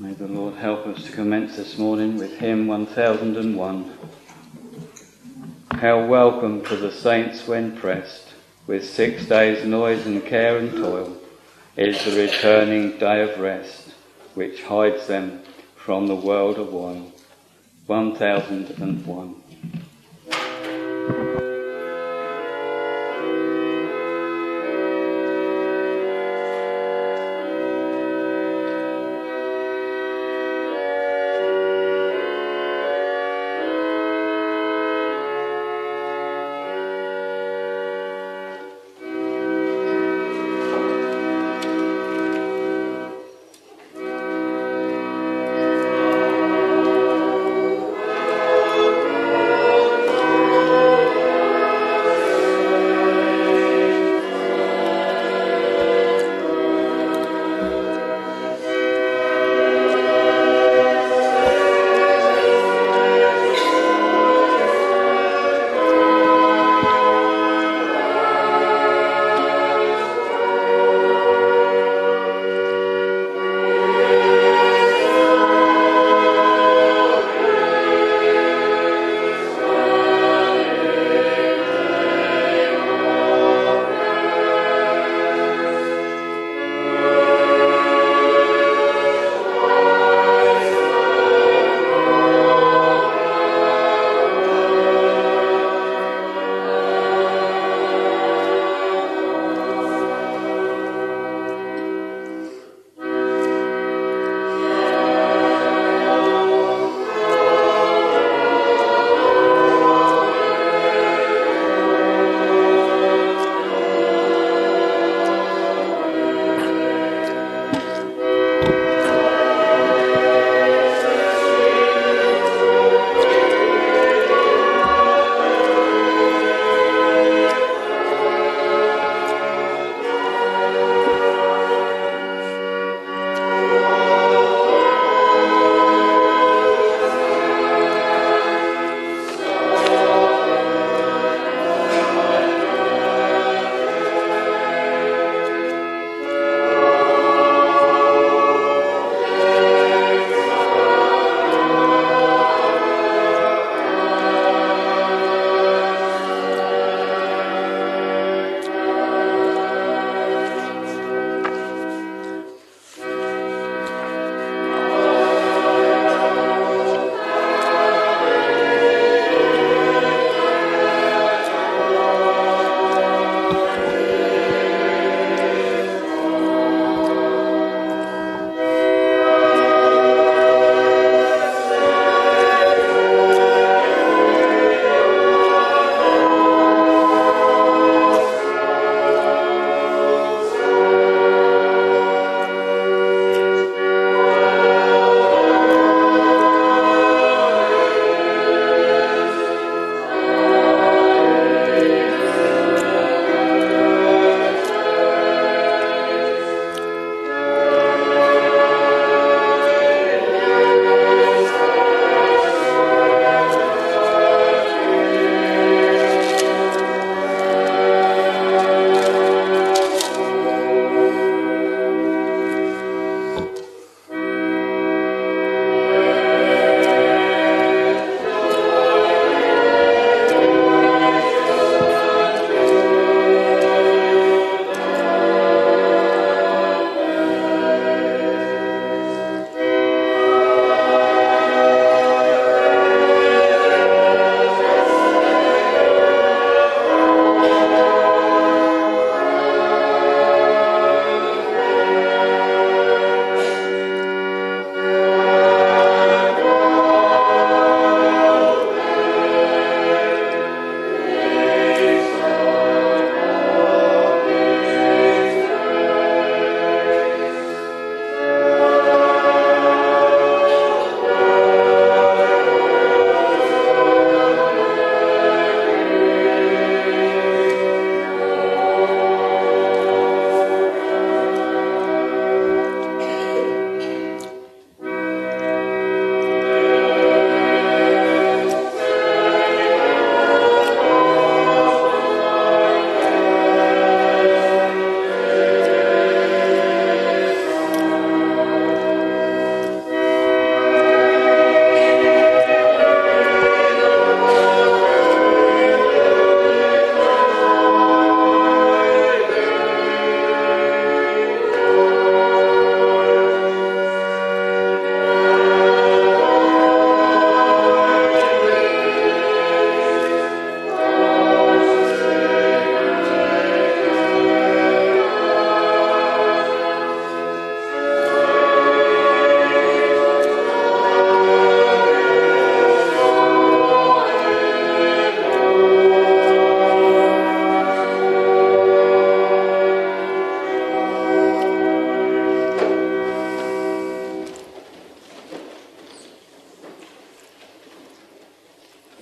May the Lord help us to commence this morning with hymn 1001. How welcome to the saints when pressed with 6 days' noise and care and toil is the returning day of rest, which hides them from the world of woe. 1001.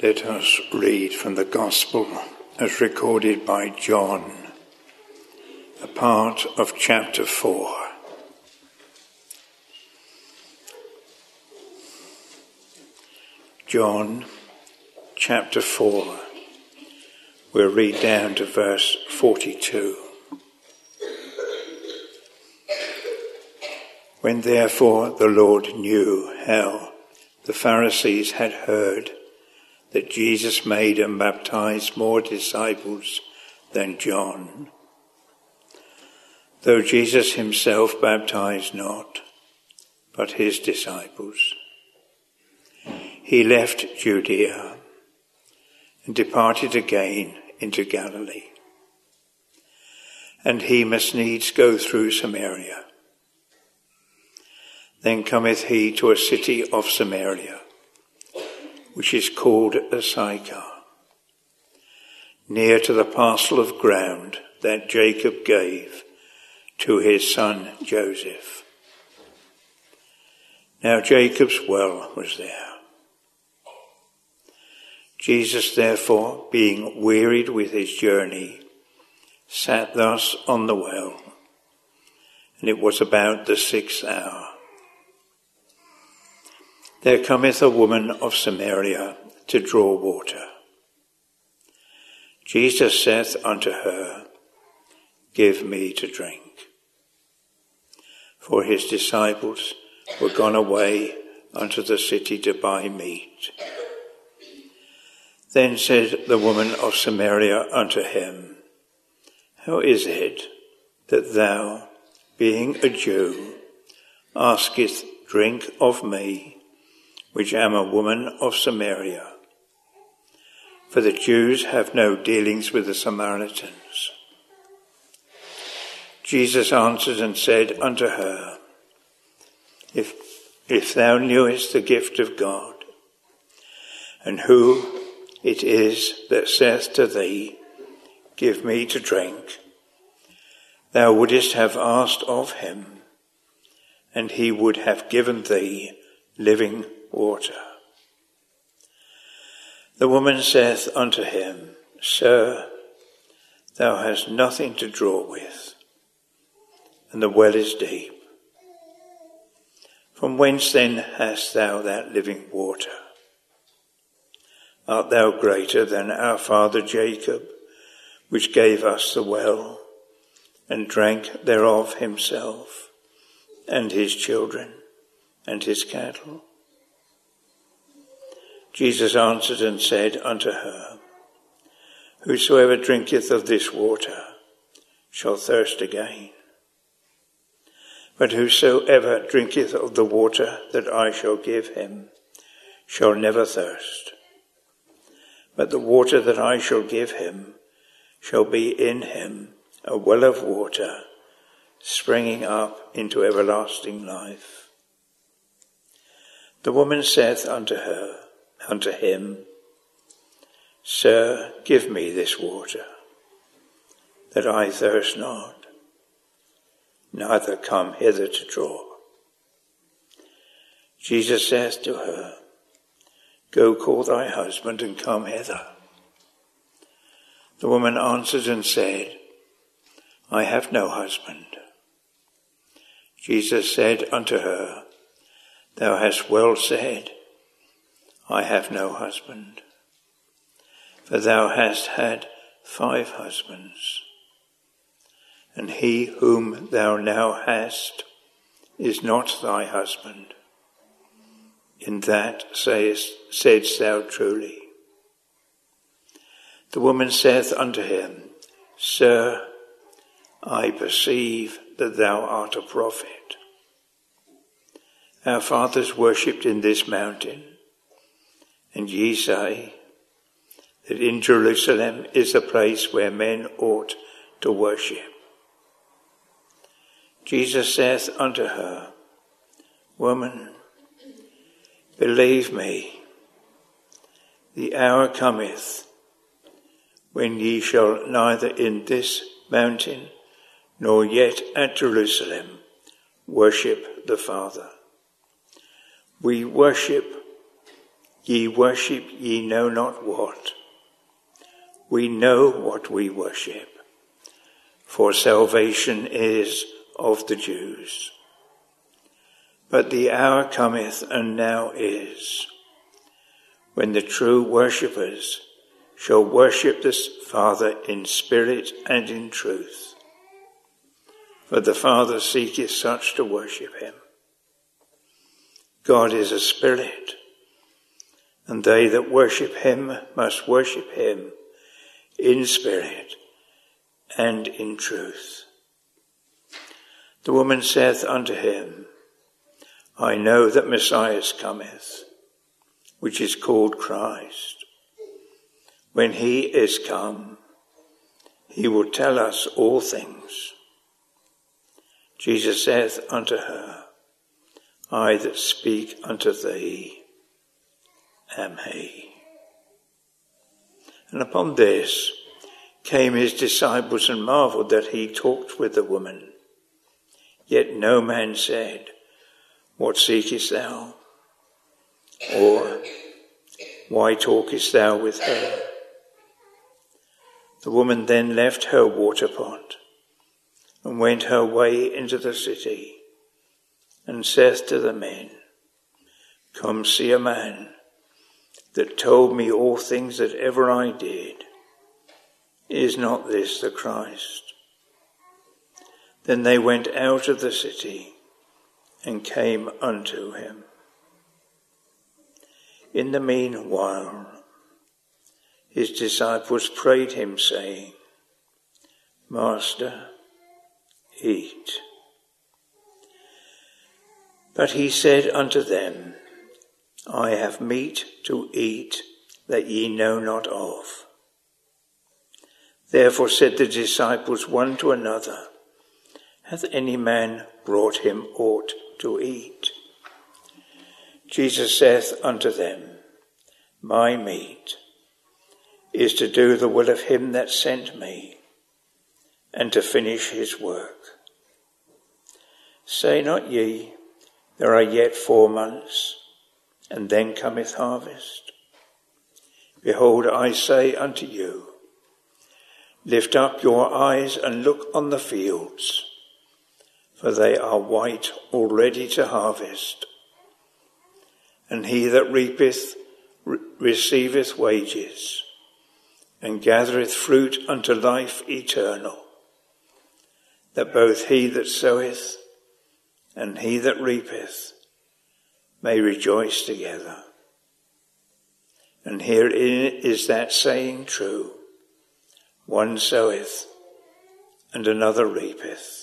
Let us read from the Gospel as recorded by John, a part of chapter 4. John, chapter 4. We'll read down to verse 42. When therefore the Lord knew how the Pharisees had heard that Jesus made and baptized more disciples than John, though Jesus himself baptized not, but his disciples, he left Judea and departed again into Galilee. And he must needs go through Samaria. Then cometh he to a city of Samaria, which is called Sychar, near to the parcel of ground that Jacob gave to his son Joseph. Now Jacob's well was there. Jesus, therefore, being wearied with his journey, sat thus on the well, and it was about the 6th hour. There cometh a woman of Samaria to draw water. Jesus saith unto her, Give me to drink. For his disciples were gone away unto the city to buy meat. Then said the woman of Samaria unto him, How is it that thou, being a Jew, askest drink of me, which am a woman of Samaria? For the Jews have no dealings with the Samaritans. Jesus answered and said unto her, If thou knewest the gift of God, and who it is that saith to thee, Give me to drink, thou wouldest have asked of him, and he would have given thee living water. The woman saith unto him, Sir, thou hast nothing to draw with, and the well is deep. From whence then hast thou that living water? Art thou greater than our father Jacob, which gave us the well, and drank thereof himself, and his children, and his cattle? Jesus answered and said unto her, Whosoever drinketh of this water shall thirst again. But whosoever drinketh of the water that I shall give him shall never thirst. But the water that I shall give him shall be in him a well of water, springing up into everlasting life. The woman saith unto him, Sir, give me this water, that I thirst not, neither come hither to draw. Jesus saith to her, Go call thy husband and come hither. The woman answered and said, I have no husband. Jesus said unto her, Thou hast well said, I have no husband. For thou hast had 5 husbands, and he whom thou now hast is not thy husband. In that saidst thou truly. The woman saith unto him, Sir, I perceive that thou art a prophet. Our fathers worshipped in this mountain, and ye say that in Jerusalem is the place where men ought to worship. Jesus saith unto her, Woman, believe me, the hour cometh when ye shall neither in this mountain nor yet at Jerusalem worship the Father. We worship, ye worship ye know not what. We know what we worship, for salvation is of the Jews. But the hour cometh, and now is, when the true worshippers shall worship the Father in spirit and in truth. For the Father seeketh such to worship him. God is a spirit, and they that worship him must worship him in spirit and in truth. The woman saith unto him, I know that Messiah cometh, which is called Christ. When he is come, he will tell us all things. Jesus saith unto her, I that speak unto thee am he. And upon this came his disciples and marveled that he talked with the woman. Yet no man said, What seekest thou? Or, Why talkest thou with her? The woman then left her water pot and went her way into the city and saith to the men, Come see a man that told me all things that ever I did. Is not this the Christ? Then they went out of the city and came unto him. In the meanwhile, his disciples prayed him, saying, Master, eat. But he said unto them, I have meat to eat that ye know not of. Therefore said the disciples one to another, Hath any man brought him aught to eat? Jesus saith unto them, My meat is to do the will of him that sent me, and to finish his work. Say not ye, There are yet 4 months, and then cometh harvest? Behold, I say unto you, Lift up your eyes and look on the fields, for they are white already to harvest. And he that reapeth receiveth wages, and gathereth fruit unto life eternal, that both he that soweth and he that reapeth may rejoice together. And herein is that saying true, One soweth, and another reapeth.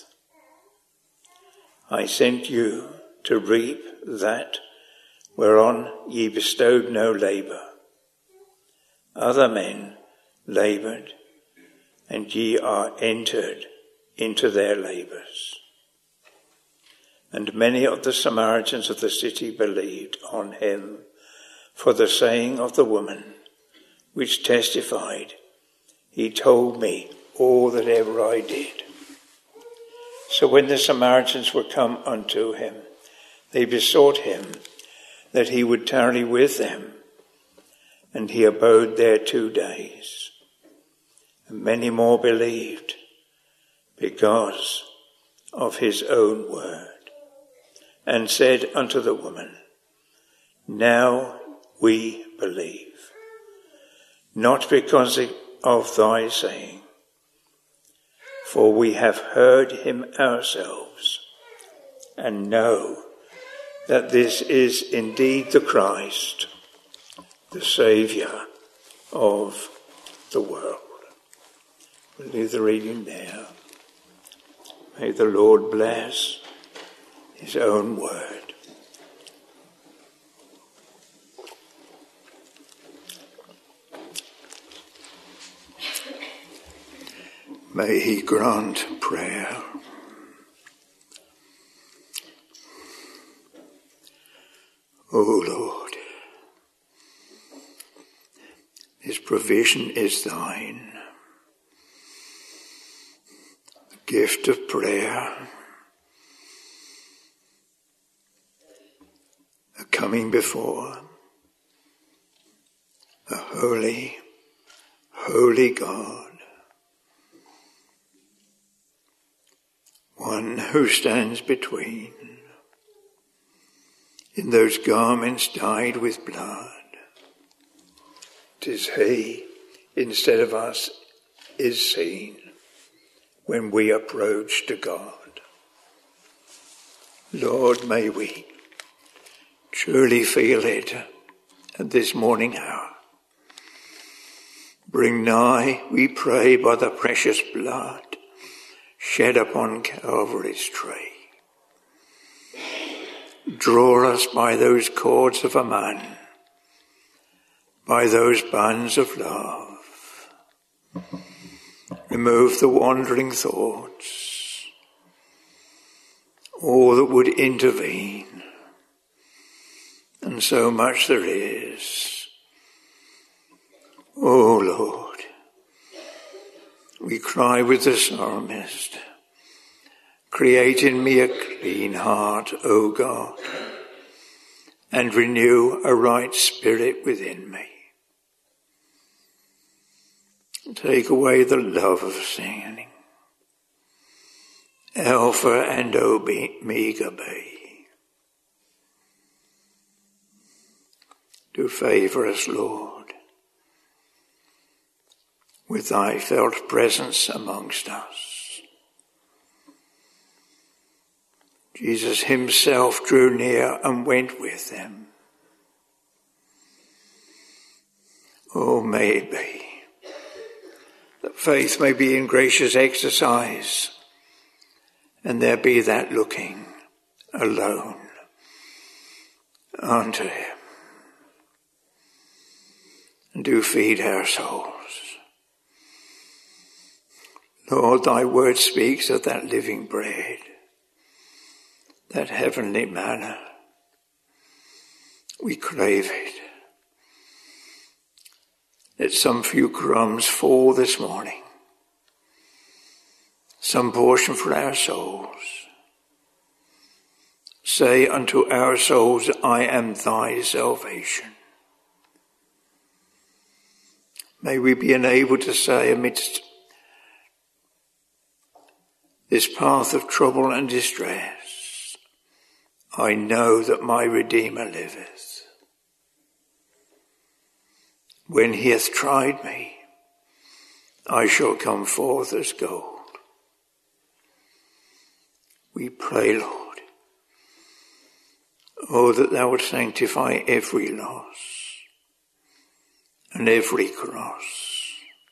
I sent you to reap that whereon ye bestowed no labour. Other men laboured, and ye are entered into their labours. And many of the Samaritans of the city believed on him for the saying of the woman, which testified, He told me all that ever I did. So when the Samaritans were come unto him, they besought him that he would tarry with them, and he abode there 2 days. And many more believed because of his own word, and said unto the woman, Now we believe, not because of thy saying, for we have heard him ourselves, and know that this is indeed the Christ, the Saviour of the world. We'll leave the reading there. May the Lord bless his own word. May he grant prayer. O Lord, his provision is thine. The gift of prayer, a coming before, a holy, holy God, one who stands between. In those garments dyed with blood, 'tis he, instead of us, is seen when we approach to God. Lord, may we truly feel it at this morning hour. Bring nigh, we pray, by the precious blood shed upon Calvary's tree. Draw us by those cords of a man, by those bands of love. Remove the wandering thoughts, all that would intervene, and so much there is. O Lord, we cry with the psalmist, create in me a clean heart, O God, and renew a right spirit within me. Take away the love of sinning. Alpha and Omega be. Do favour us, Lord, with thy felt presence amongst us. Jesus himself drew near and went with them. Oh, may it be that faith may be in gracious exercise, and there be that looking alone unto him. And do feed our souls. Lord, thy word speaks of that living bread, that heavenly manna. We crave it. Let some few crumbs fall this morning, some portion for our souls. Say unto our souls, I am thy salvation. May we be enabled to say amidst this path of trouble and distress, I know that my Redeemer liveth. When he hath tried me, I shall come forth as gold. We pray, Lord, oh, that thou would sanctify every loss and every cross,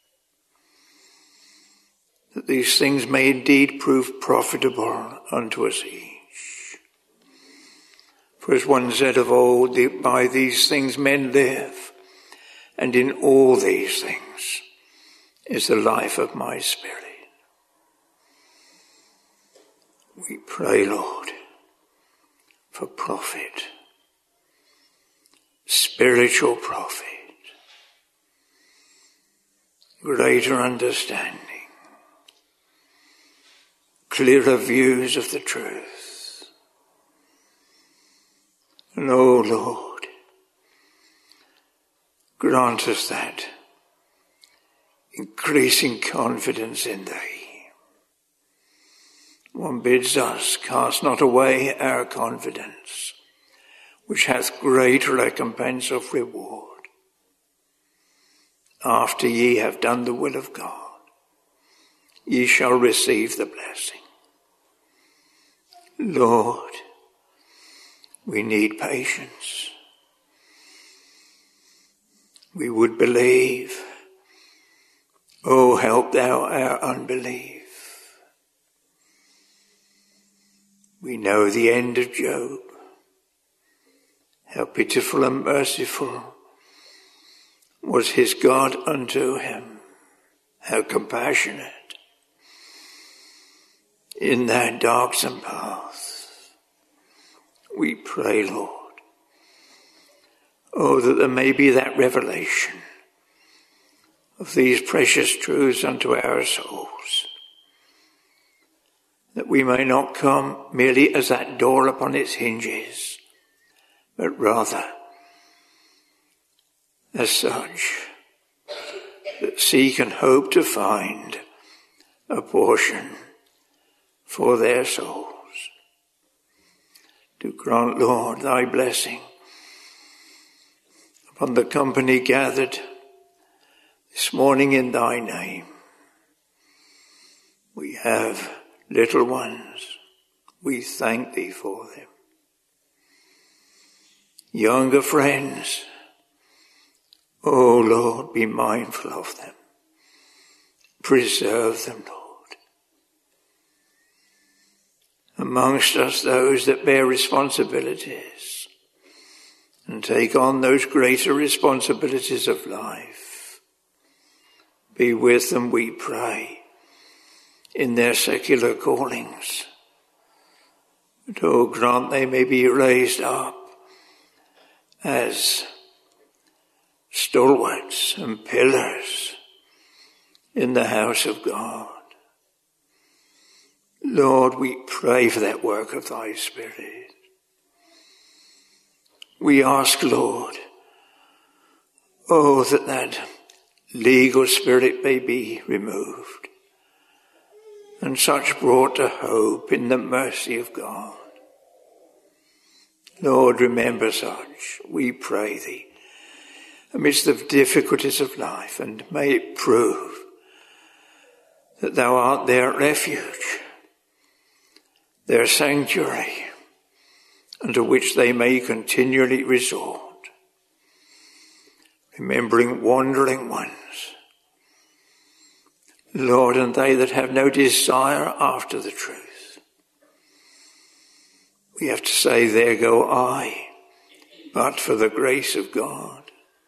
that these things may indeed prove profitable unto us each. For as one said of old, by these things men live, and in all these things is the life of my spirit. We pray, Lord, for profit, spiritual profit, greater understanding, clearer views of the truth. And, oh Lord, grant us that increasing confidence in thee. One bids us, cast not away our confidence, which hath great recompense of reward. After ye have done the will of God, ye shall receive the blessing. Lord, we need patience. We would believe. Oh, help thou our unbelief. We know the end of Job. How pitiful and merciful was his God unto him. How compassionate in that darksome path. We pray, Lord, oh, that there may be that revelation of these precious truths unto our souls, that we may not come merely as that door upon its hinges, but rather as such that seek and hope to find a portion for their souls. Do grant, Lord, thy blessing upon the company gathered this morning in thy name. We have little ones. We thank thee for them. Younger friends, oh Lord, be mindful of them. Preserve them, Lord. Amongst us those that bear responsibilities and take on those greater responsibilities of life. Be with them, we pray, in their secular callings. But, oh, grant they may be raised up as stalwarts and pillars in the house of God. Lord, we pray for that work of thy Spirit. We ask, Lord, oh, that legal spirit may be removed and such brought to hope in the mercy of God. Lord, remember such, we pray thee, amidst the difficulties of life, and may it prove that thou art their refuge, their sanctuary, unto which they may continually resort. Remembering wandering ones, Lord, and they that have no desire after the truth. We have to say, there go I, but for the grace of God.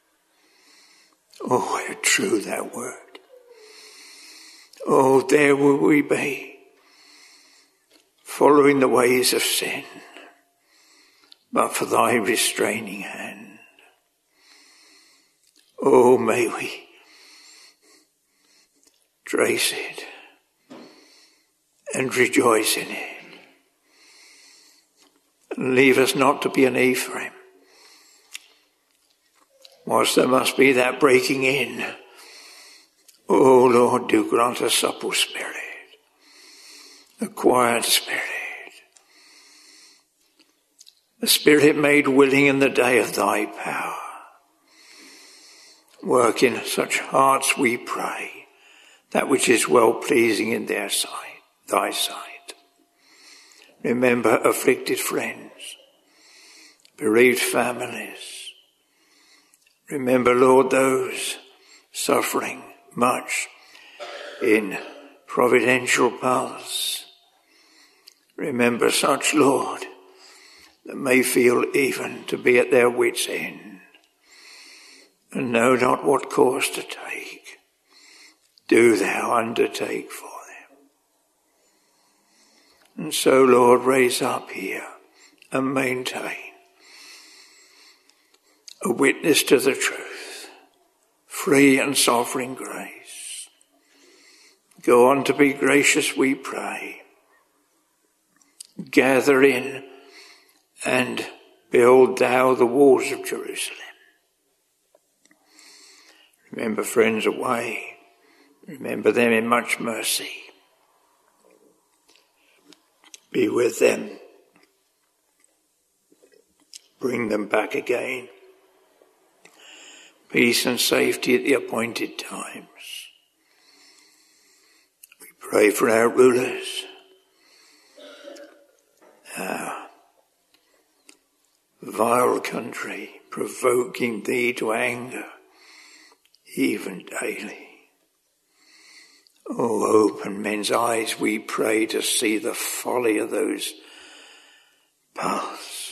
Oh, how true that word. Oh, there will we be, following the ways of sin, but for thy restraining hand. Oh, may we trace it and rejoice in it. And leave us not to be an Ephraim, whilst there must be that breaking in. Oh, Lord, do grant a supple spirit, a quiet spirit, a spirit made willing in the day of thy power. Work in such hearts, we pray, that which is well-pleasing in their sight, thy sight. Remember afflicted friends, bereaved families. Remember, Lord, those suffering much in providential paths. Remember such, Lord, that may feel even to be at their wits' end and know not what course to take. Do thou undertake for them. And so, Lord, raise up here and maintain a witness to the truth, free and sovereign grace. Go on to be gracious, we pray. Gather in and build thou the walls of Jerusalem. Remember friends away. Remember them in much mercy. Be with them. Bring them back again. Peace and safety at the appointed times. We pray for our rulers, our vile country, provoking thee to anger, even daily. Oh, open men's eyes, we pray, to see the folly of those paths.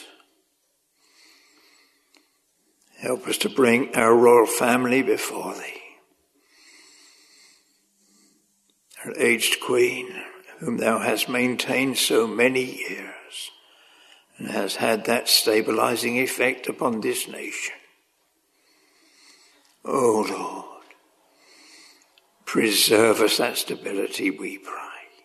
Help us to bring our royal family before thee. Our aged queen, whom thou hast maintained so many years, and has had that stabilizing effect upon this nation. Oh, Lord, preserve us that stability, we pray.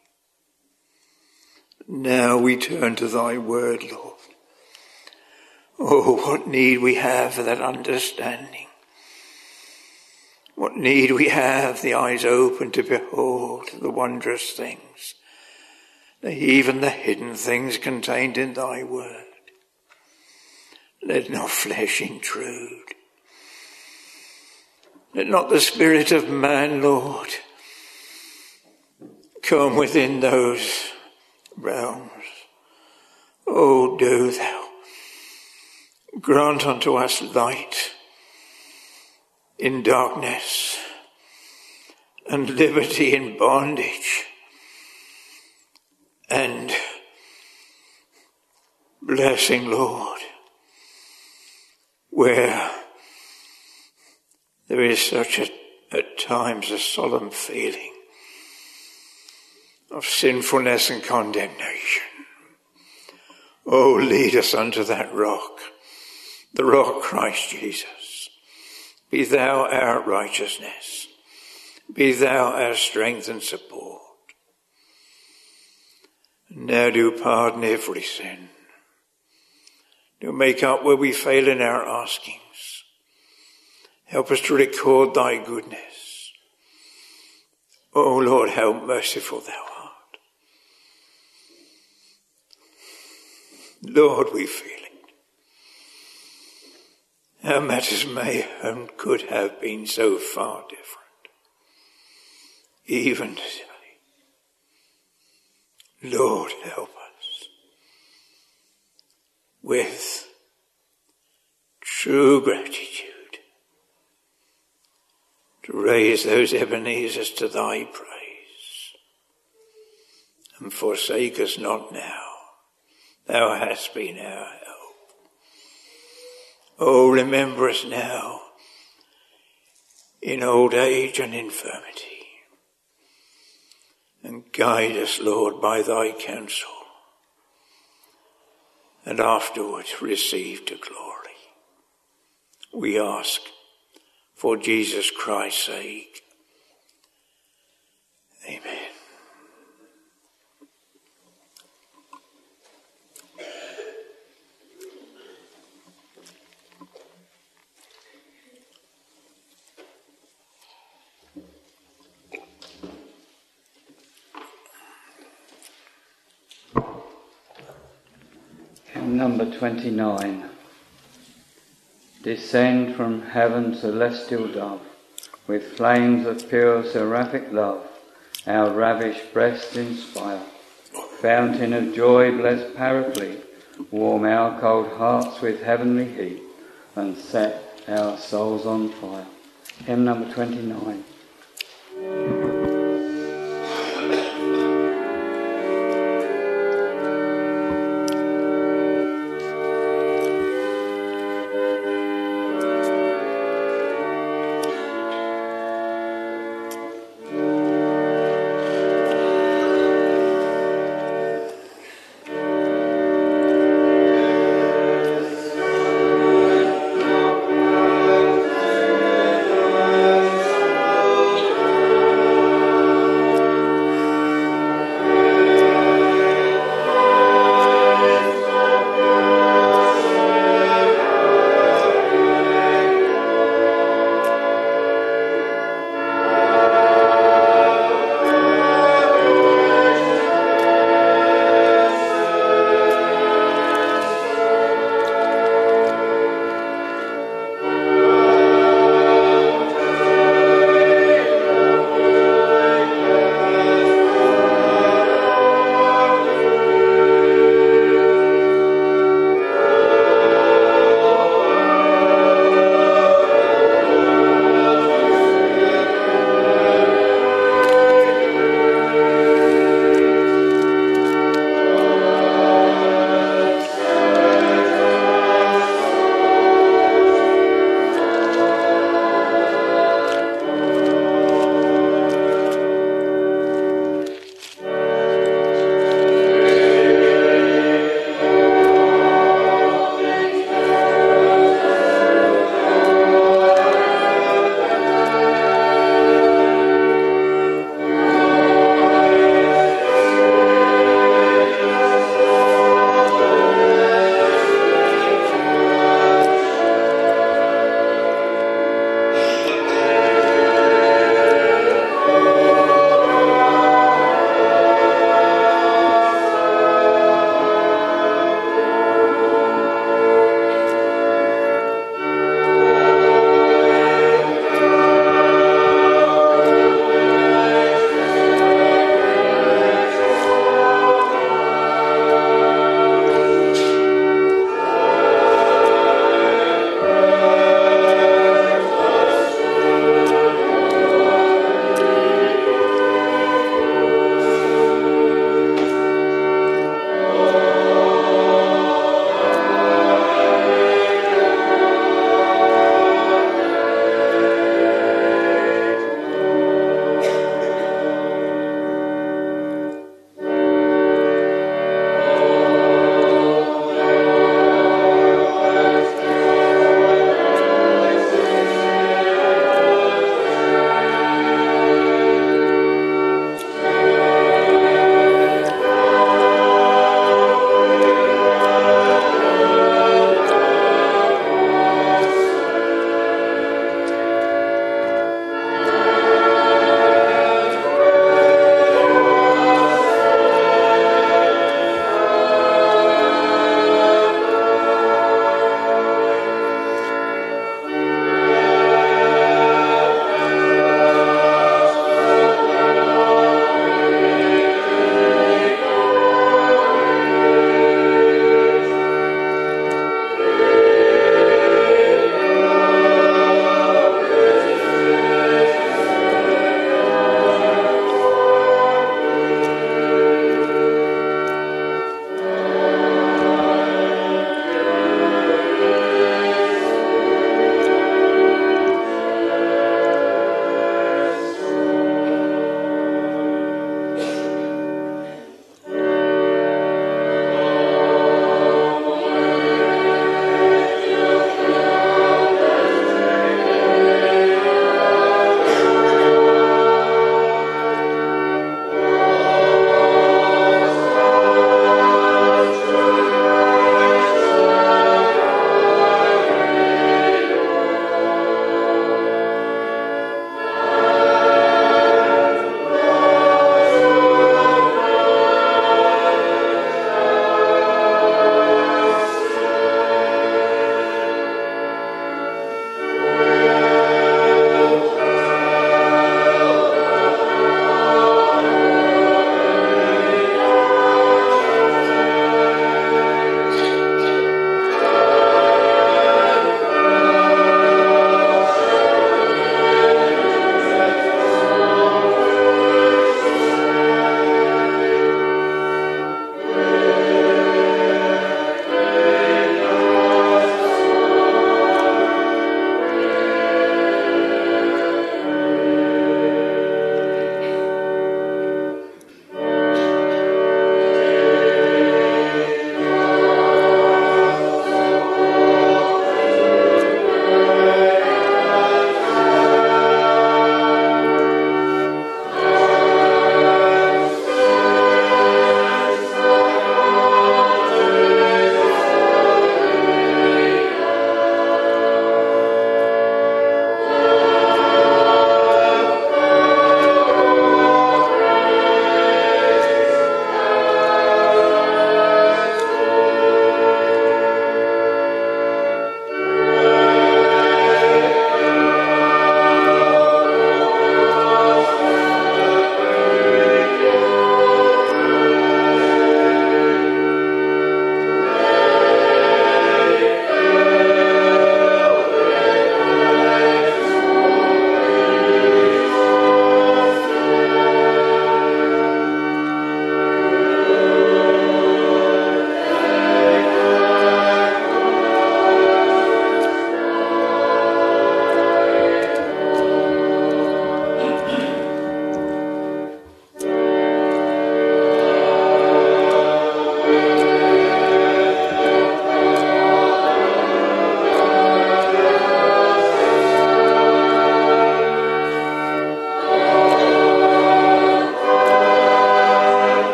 Now we turn to thy word, Lord. Oh, what need we have for that understanding What need we have the eyes open to behold the wondrous things, even the hidden things contained in thy word. Let not flesh intrude. Let not the spirit of man, Lord, come within those realms. Oh, do thou grant unto us light in darkness and liberty in bondage and blessing, Lord, where there is such at times a solemn feeling of sinfulness and condemnation. Oh, lead us unto that rock, the rock Christ Jesus. Be thou our righteousness. Be thou our strength and support. Now do pardon every sin. Do make up where we fail in our askings. Help us to record thy goodness. O Lord, how merciful thou art. Lord, we feel it. Our matters may and could have been so far different, even today. Lord, help us with true gratitude to raise those Ebenezers to thy praise, and forsake us not now. Thou hast been our help. Oh, remember us now in old age and infirmity, and guide us, Lord, by thy counsel, and afterwards receive to glory. We ask for Jesus Christ's sake. Amen. Hymn number 29. Descend from heaven, celestial dove, with flames of pure seraphic love, our ravished breasts inspire. Fountain of joy, blessed Paraclete, warm our cold hearts with heavenly heat, and set our souls on fire. Hymn number 29.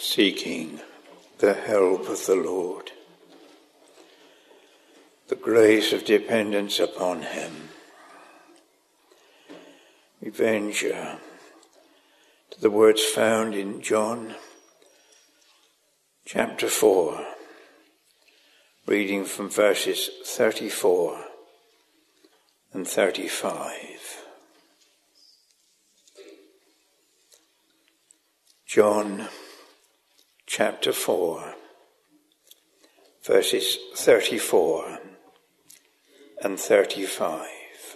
seeking the help of the Lord, the grace of dependence upon him. We venture to the words found in John chapter 4, reading from verses 34 and 35. John chapter 4, verses 34 and 35.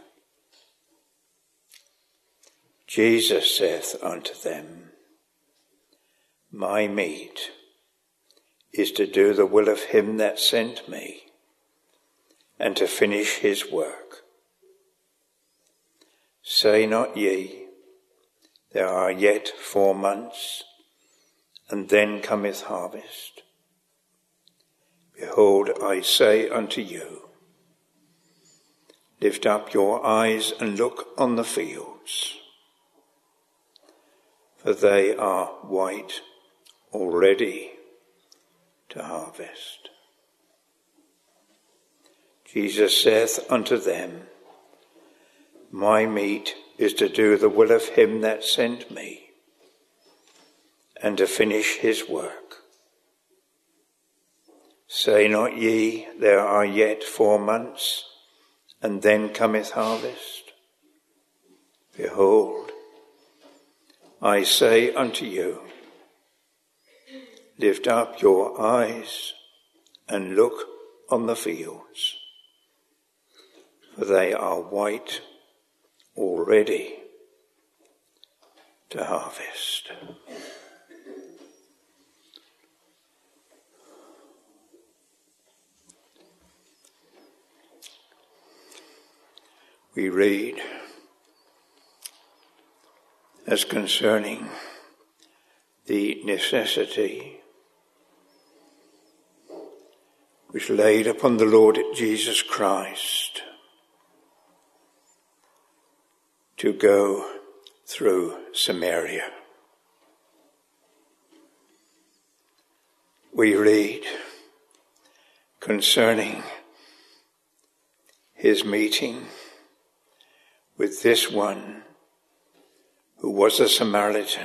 Jesus saith unto them, My meat is to do the will of him that sent me, and to finish his work. Say not ye, There are yet 4 months, and then cometh harvest. Behold, I say unto you, Lift up your eyes and look on the fields, for they are white already to harvest. Jesus saith unto them, My meat is to do the will of him that sent me, and to finish his work. Say not ye, There are yet 4 months, and then cometh harvest? Behold, I say unto you, Lift up your eyes and look on the fields, for they are white already to harvest. We read as concerning the necessity which laid upon the Lord Jesus Christ to go through Samaria. We read concerning his meeting with this one who was a Samaritan,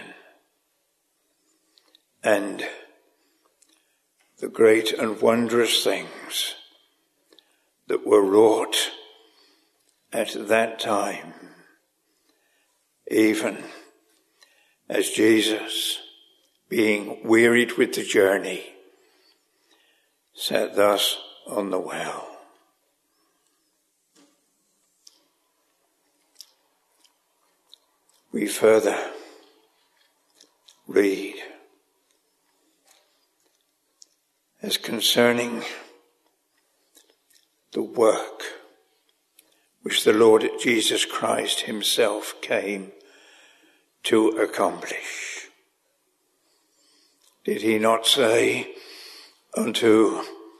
and the great and wondrous things that were wrought at that time, even as Jesus, being wearied with the journey, sat thus on the well. We further read as concerning the work which the Lord Jesus Christ himself came to accomplish. Did he not say unto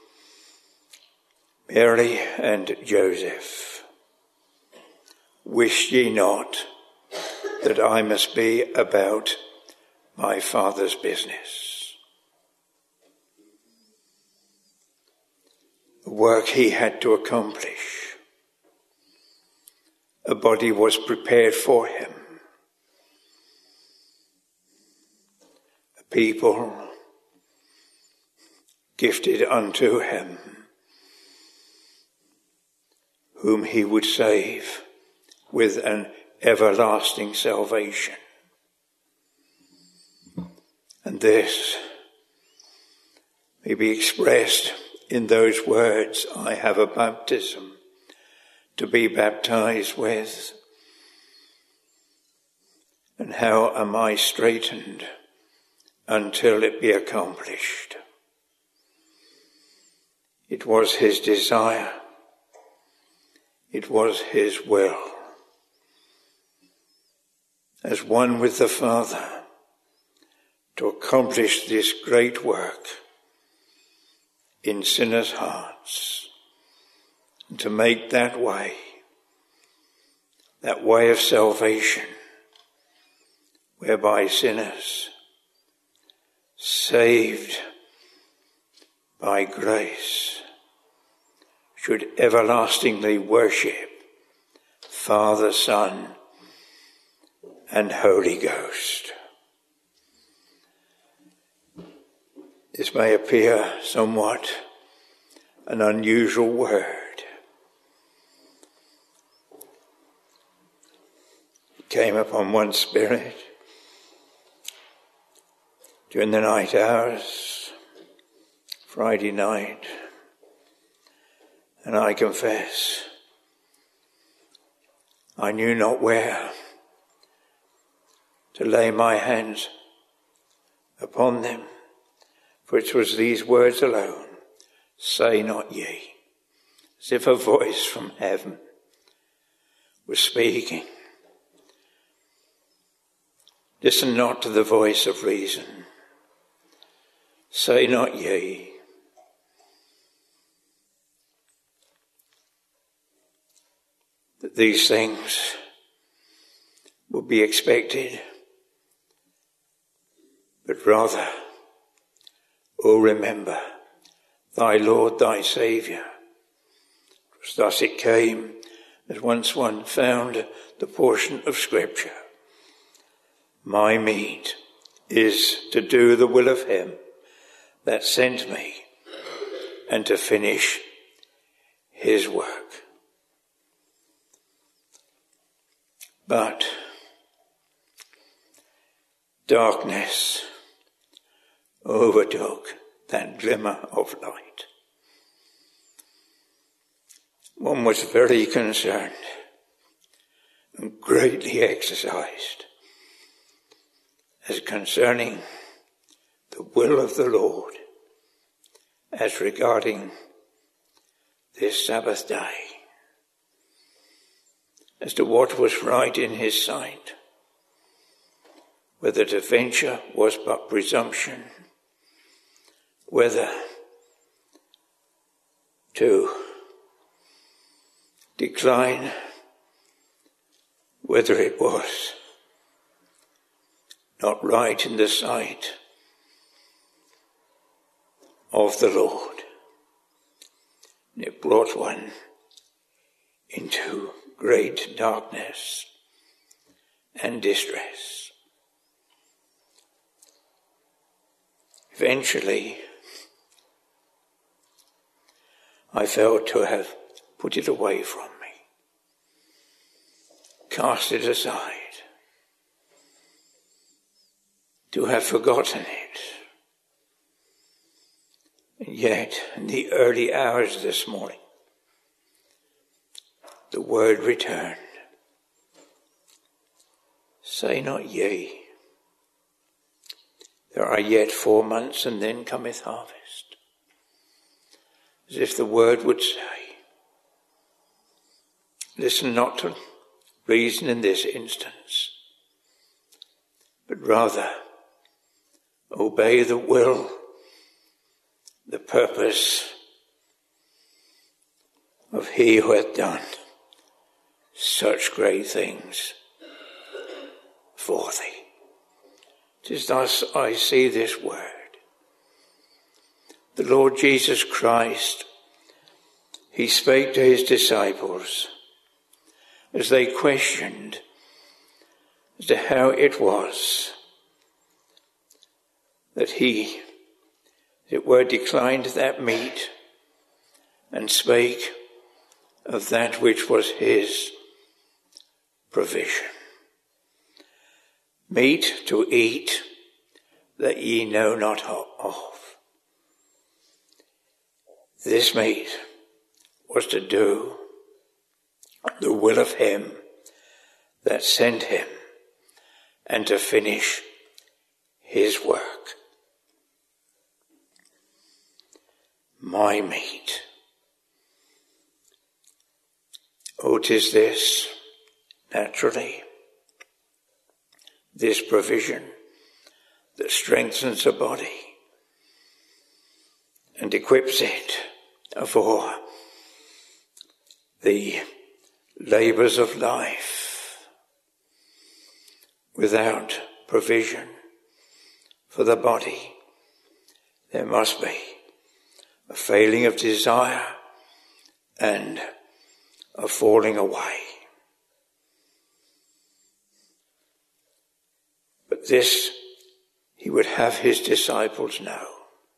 Mary and Joseph, Wish ye not that I must be about my Father's business? The work he had to accomplish. A body was prepared for him. A people gifted unto him, whom he would save with an everlasting salvation. And this may be expressed in those words, I have a baptism to be baptized with, and how am I straitened until it be accomplished? It was his desire, it was his will, as one with the Father, to accomplish this great work in sinners' hearts, and to make that way of salvation, whereby sinners saved by grace, should everlastingly worship Father, Son, and Holy Ghost. This may appear somewhat an unusual word. It came upon one's spirit during the night hours, Friday night, and I confess, I knew not where to lay my hands upon them, for it was these words alone, say not ye, as if a voice from heaven was speaking. Listen not to the voice of reason, say not ye. That these things will be expected, but rather, oh, remember thy Lord, thy Saviour. It was thus it came that once one found the portion of Scripture. My meat is to do the will of him that sent me and to finish his work. But darkness overtook that glimmer of light. One was very concerned and greatly exercised as concerning the will of the Lord as regarding this Sabbath day, as to what was right in his sight, whether to venture was but presumption, whether to decline, whether it was not right in the sight of the Lord. And it brought one into great darkness and distress. Eventually, I felt to have put it away from me, cast it aside, to have forgotten it. And yet, in the early hours this morning, the word returned. Say not ye, there are yet 4 months, and then cometh harvest. As if the word would say, listen not to reason in this instance, but rather obey the will, the purpose of he who hath done such great things for thee. 'Tis thus I see this word. The Lord Jesus Christ, he spake to his disciples as they questioned as to how it was that he, as it were, declined that meat and spake of that which was his provision. Meat to eat that ye know not of. This meat was to do the will of him that sent him and to finish his work. My meat. Oh, 'tis this, naturally, this provision that strengthens the body and equips it for the labours of life. Without provision for the body, there must be a failing of desire and a falling away. But this he would have his disciples know.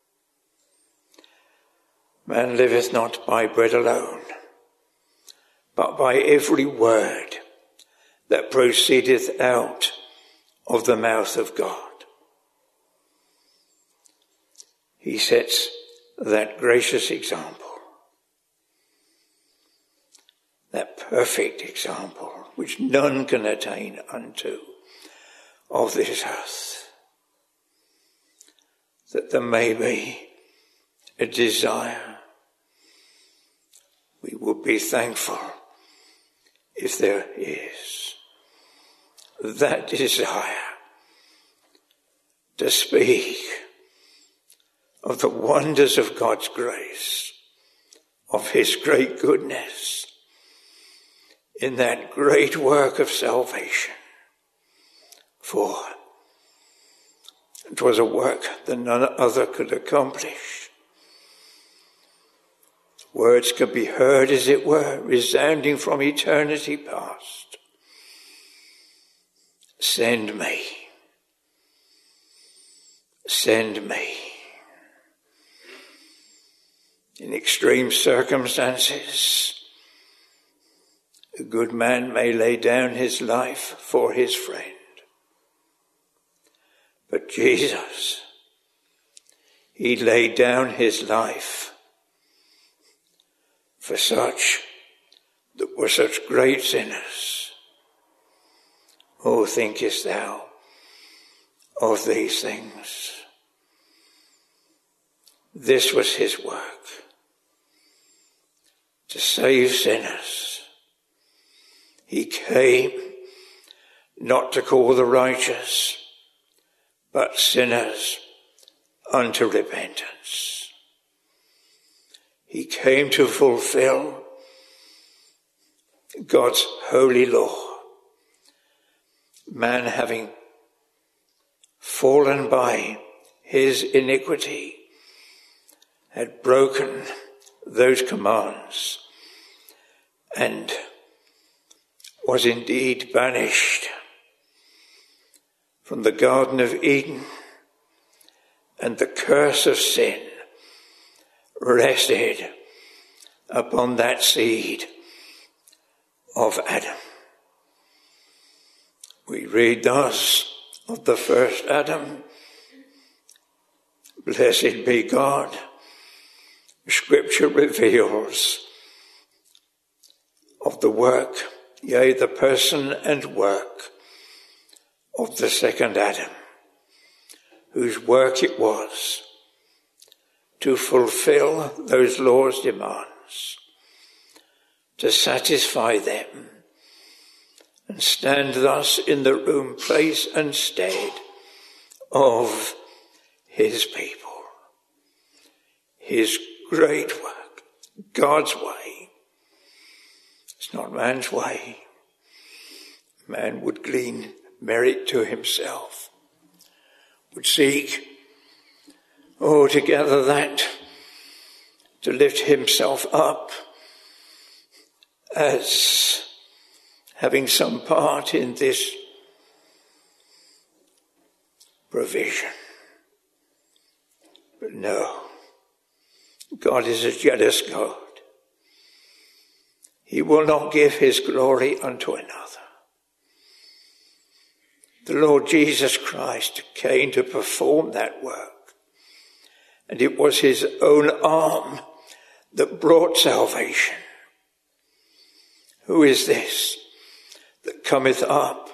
Man liveth not by bread alone, but by every word that proceedeth out of the mouth of God. He sets that gracious example, that perfect example which none can attain unto of this earth, that there may be a desire. We would be thankful if there is that desire to speak of the wonders of God's grace, of his great goodness in that great work of salvation. For it was a work that none other could accomplish. Words could be heard, as it were, resounding from eternity past. Send me. Send me. In extreme circumstances, a good man may lay down his life for his friend. But Jesus, he laid down his life for such that were such great sinners. Oh, thinkest thou of these things? This was his work, to save sinners. He came not to call the righteous, but sinners unto repentance. He came to fulfill God's holy law. Man having fallen by his iniquity had broken those commands and was indeed banished from the Garden of Eden, and the curse of sin rested upon that seed of Adam. We read thus of the first Adam: blessed be God. Scripture reveals of the work, yea, the person and work of the second Adam, whose work it was to fulfill those laws' demands, to satisfy them, and stand thus in the room, place, and stead of his people. His great work, God's way. It's not man's way. Man would glean merit to himself, would seek, to gather that, to lift himself up as having some part in this provision. But no, God is a jealous God. He will not give his glory unto another. The Lord Jesus Christ came to perform that work, and it was his own arm that brought salvation. Who is this that cometh up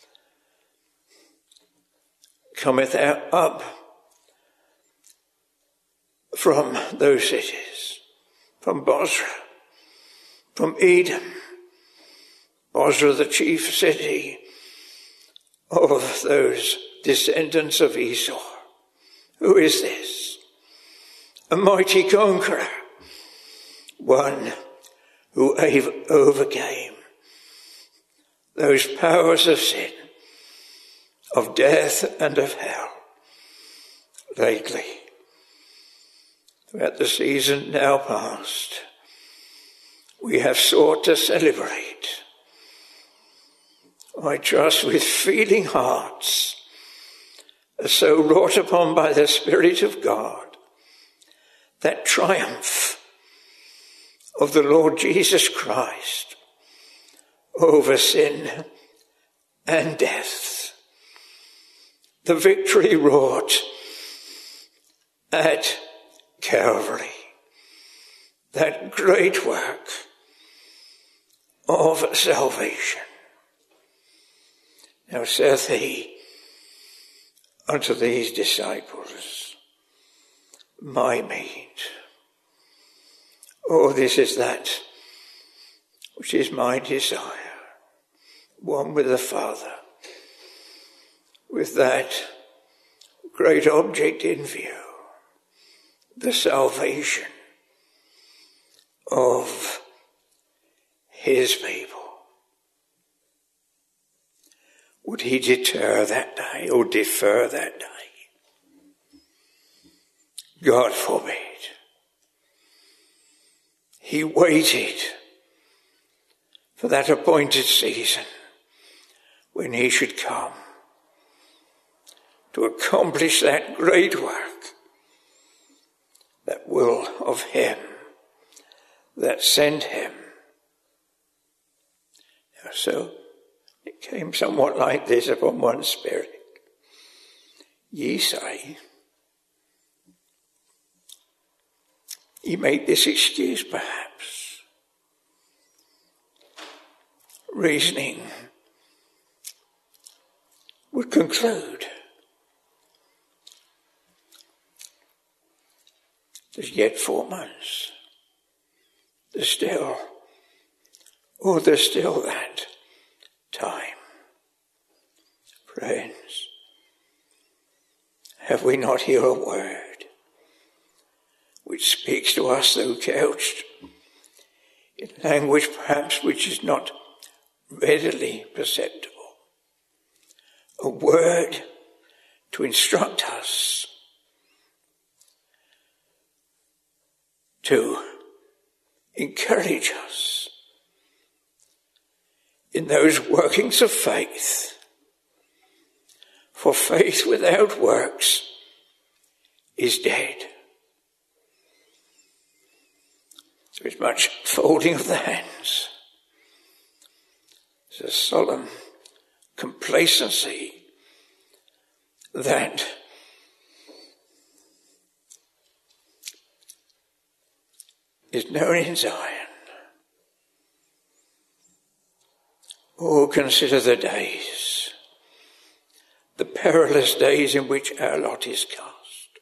from those cities, from Bozrah, from Edom, Bozrah, the chief city of those descendants of Esau? Who is this? A mighty conqueror, one who overcame those powers of sin, of death and of hell. Lately, Throughout the season now past, we have sought to celebrate, I trust with feeling hearts, as so wrought upon by the Spirit of God, that triumph of the Lord Jesus Christ over sin and death, the victory wrought at Calvary, that great work of salvation. Now saith he unto these disciples, my meat. Oh, this is that which is my desire, one with the Father, with that great object in view, the salvation of his people. Would he deter that day or defer that day? God forbid. He waited for that appointed season when he should come to accomplish that great work, that will of him that sent him. Now, so it came somewhat like this upon one spirit. Ye say, ye make this excuse perhaps, reasoning would conclude there's yet 4 months. There's still that time. Friends, have we not here a word which speaks to us, though couched in language perhaps which is not readily perceptible? A word to instruct us, to encourage us in those workings of faith. For faith without works is dead. There is much folding of the hands. There's a solemn complacency that is known in Zion. Oh, consider the days, the perilous days in which our lot is cast.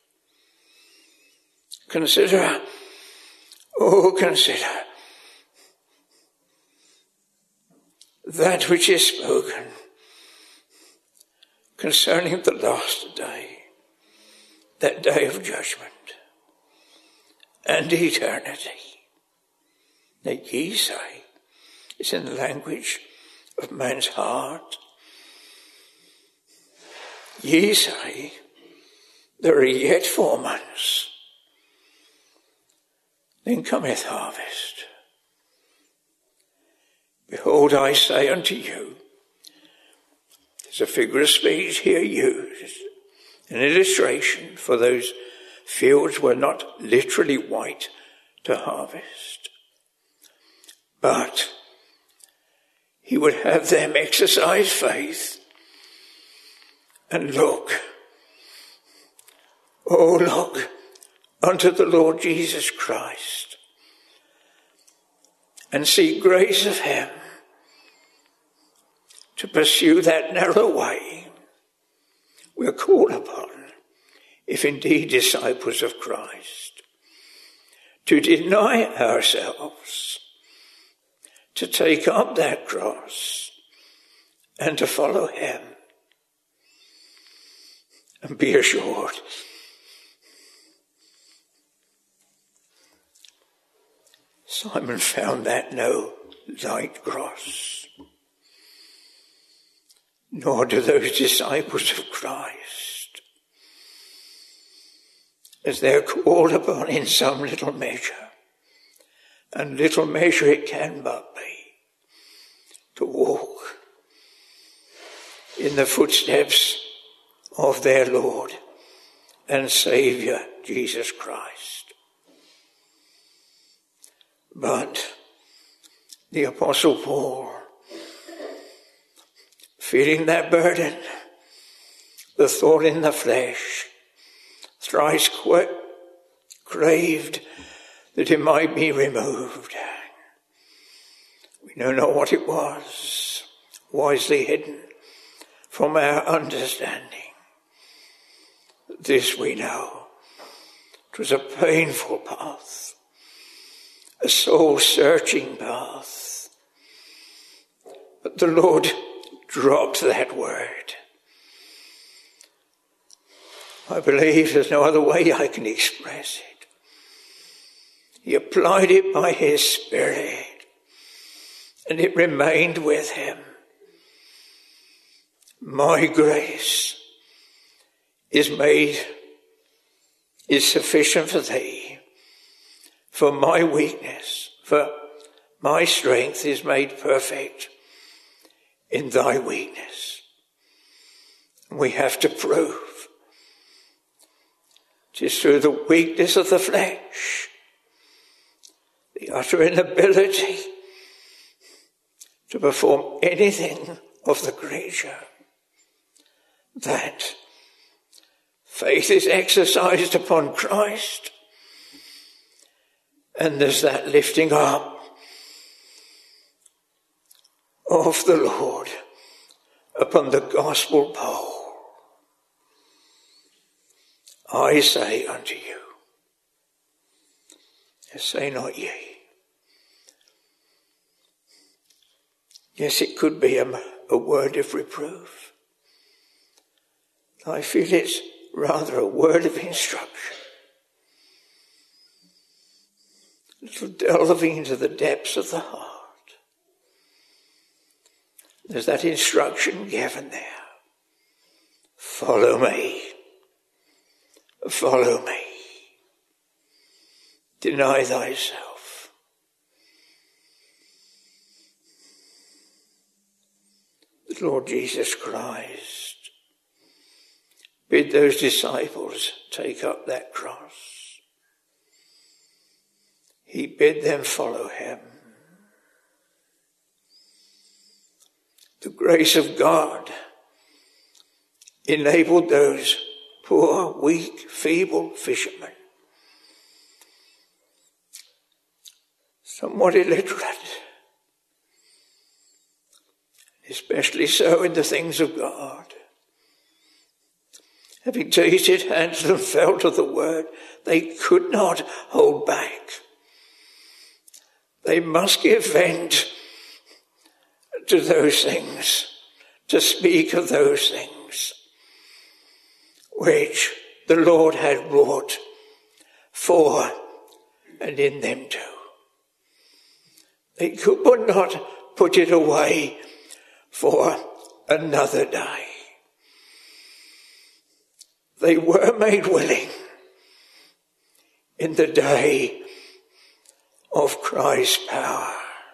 Consider that which is spoken concerning the last day, that day of judgment and eternity. That ye say, it's in the language of man's heart. Ye say, there are yet 4 months, then cometh harvest. Behold, I say unto you, there's a figure of speech here used, an illustration, for those fields were not literally white to harvest, but he would have them exercise faith and look unto the Lord Jesus Christ and seek grace of him to pursue that narrow way we're called upon, if indeed disciples of Christ, to deny ourselves, to take up that cross and to follow him. And be assured, Simon found that no light cross, nor do those disciples of Christ. as they're called upon in some little measure, and little measure it can but be, to walk in the footsteps of their Lord and Saviour, Jesus Christ. But the Apostle Paul, feeling that burden, the thought in the flesh, thrice craved that it might be removed. We know not what it was, wisely hidden from our understanding. This we know. It was a painful path, a soul-searching path. But the Lord dropped that word. I believe there's no other way I can express it. He applied it by his Spirit, and it remained with him. My grace is sufficient for thee, for my weakness, for my strength is made perfect in thy weakness. We have to prove it is through the weakness of the flesh, the utter inability to perform anything of the creature, that faith is exercised upon Christ, and there's that lifting up of the Lord upon the gospel pole. I say unto you, say not ye. Yes, it could be a word of reproof. I feel it's rather a word of instruction. A little delving into the depths of the heart. There's that instruction given there. Follow me. Follow me. Deny thyself. The Lord Jesus Christ bid those disciples take up that cross. He bid them follow him. The grace of God enabled those poor, weak, feeble fishermen, somewhat illiterate, especially so in the things of God, having tasted, handled and felt of the word, they could not hold back. They must give vent to those things, to speak of those things which the Lord had wrought for and in them too. They could not put it away for another day. They were made willing in the day of Christ's power.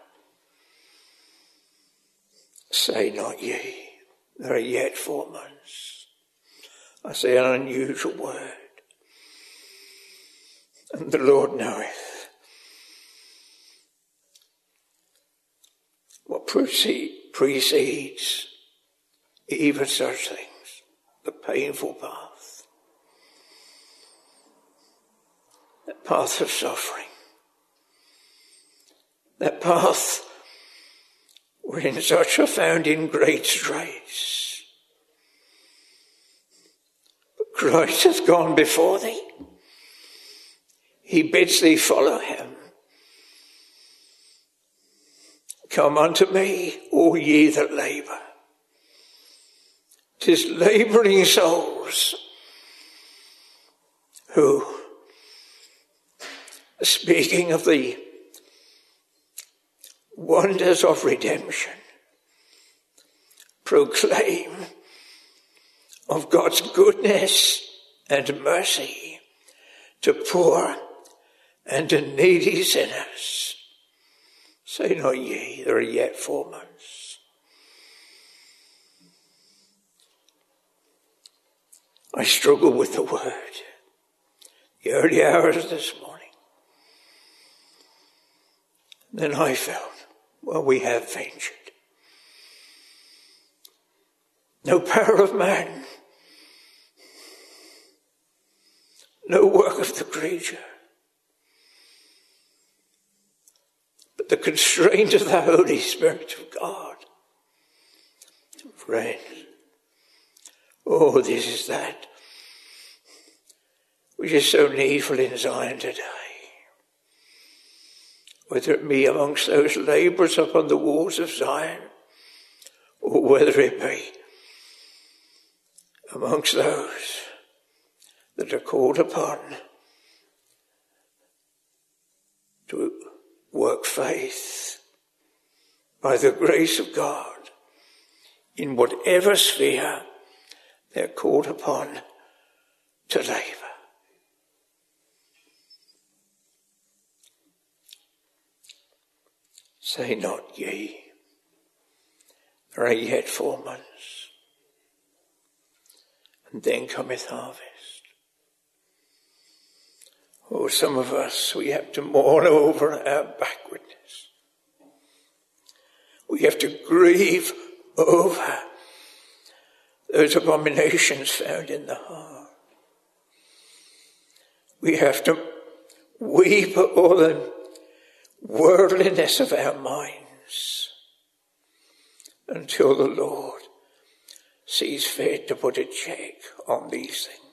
Say not ye, there are yet 4 months. I say an unusual word. And the Lord knoweth what precedes even such things, the painful path, that path of suffering, that path wherein such are found in great straits. But Christ hath gone before thee. He bids thee follow him. Come unto me, all ye that labour. 'Tis labouring souls who, speaking of the wonders of redemption, proclaim of God's goodness and mercy to poor and to needy sinners. Say not ye, there are yet 4 months. I struggled with the word the early hours this morning. Then I felt, well, we have ventured. No power of man, no work of the creature, but the constraint of the Holy Spirit of God. Friends, oh, this is that which is so needful in Zion today. Whether it be amongst those labourers upon the walls of Zion, or whether it be amongst those that are called upon to work faith by the grace of God in whatever sphere they're called upon to labour. Say not ye, there are yet 4 months, and then cometh harvest. Oh, some of us, we have to mourn over our backwardness. We have to grieve over those abominations found in the heart. We have to weep over the worldliness of our minds until the Lord sees fit to put a check on these things.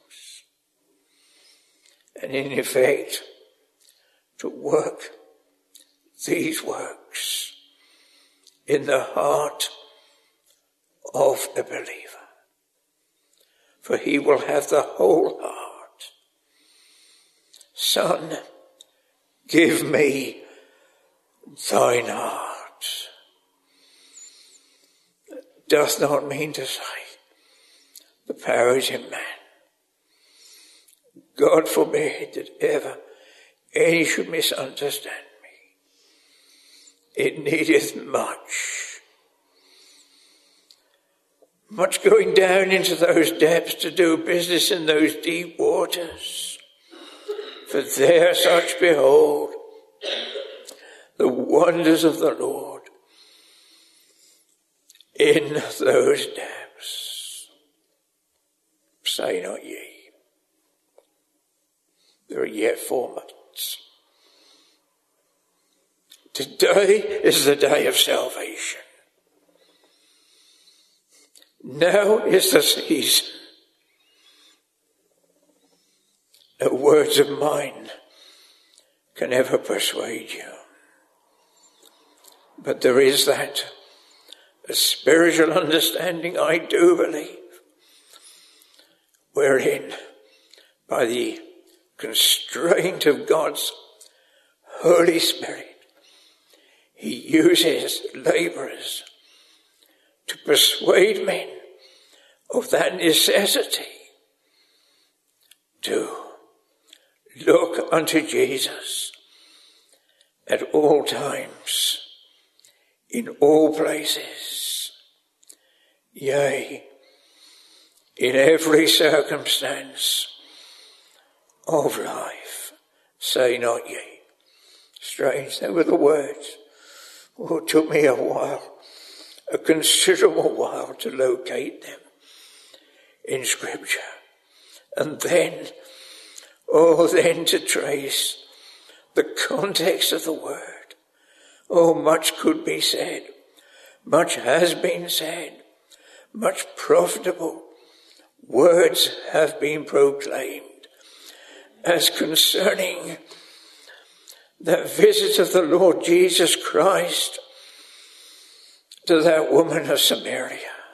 And in effect, to work these works in the heart of a believer. For he will have the whole heart. Son, give me thine heart. That doth not mean to say the power is in man. God forbid that ever any should misunderstand me. It needeth much going down into those depths to do business in those deep waters. For there such behold the wonders of the Lord in those depths. Say not ye, there are yet 4 months. Today is the day of salvation. Now is the season. No words of mine can ever persuade you. But there is that, a spiritual understanding, I do believe, wherein, by the constraint of God's Holy Spirit, he uses labourers to persuade men of that necessity to look unto Jesus at all times, in all places, yea, in every circumstance of life. Say not ye. Strange, they were the words. Oh, it took me a considerable while to locate them in Scripture. And then to trace the context of the word. Oh, much could be said. Much has been said. Much profitable words have been proclaimed as concerning the visit of the Lord Jesus Christ to that woman of Samaria.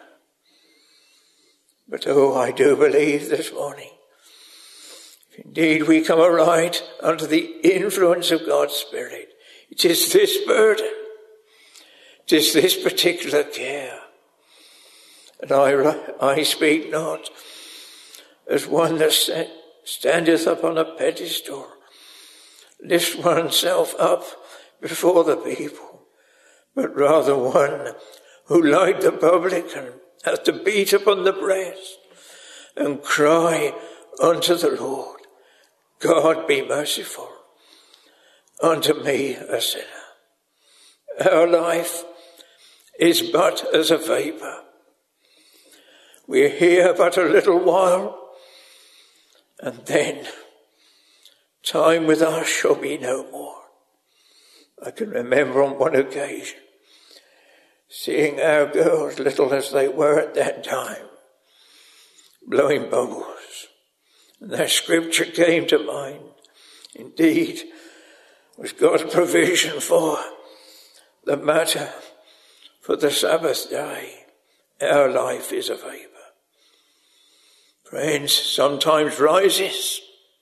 But I do believe this morning, if indeed we come aright under the influence of God's Spirit, it is this burden, it is this particular care. And I speak not as one that standeth upon a pedestal, lifts oneself up before the people, but rather one who, like the publican, hath to beat upon the breast and cry unto the Lord, God be merciful unto me, a sinner. Our life is but as a vapour. We are here but a little while, and then time with us shall be no more. I can remember on one occasion seeing our girls, little as they were at that time, blowing bubbles. And that scripture came to mind. Indeed, was God's provision for the matter for the Sabbath day. Our life is a vapour. Friends, sometimes rises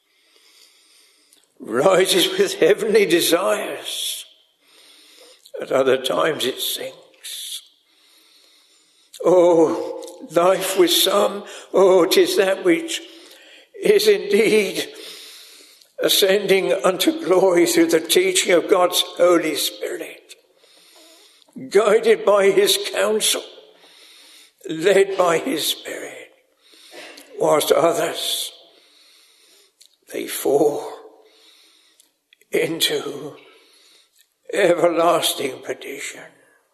with heavenly desires. At other times it sinks. Oh, life with some, oh, 'tis that which is indeed ascending unto glory through the teaching of God's Holy Spirit, guided by his counsel, led by his Spirit, whilst others, they fall into everlasting perdition.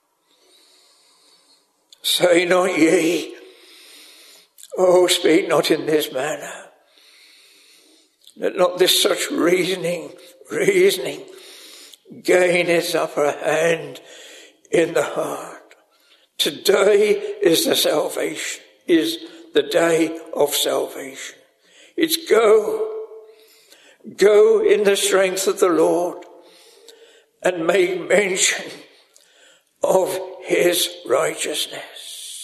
Say not ye, oh, speak not in this manner. Let not this such reasoning gain its upper hand in the heart. Today is the day of salvation. It's go in the strength of the Lord and make mention of his righteousness.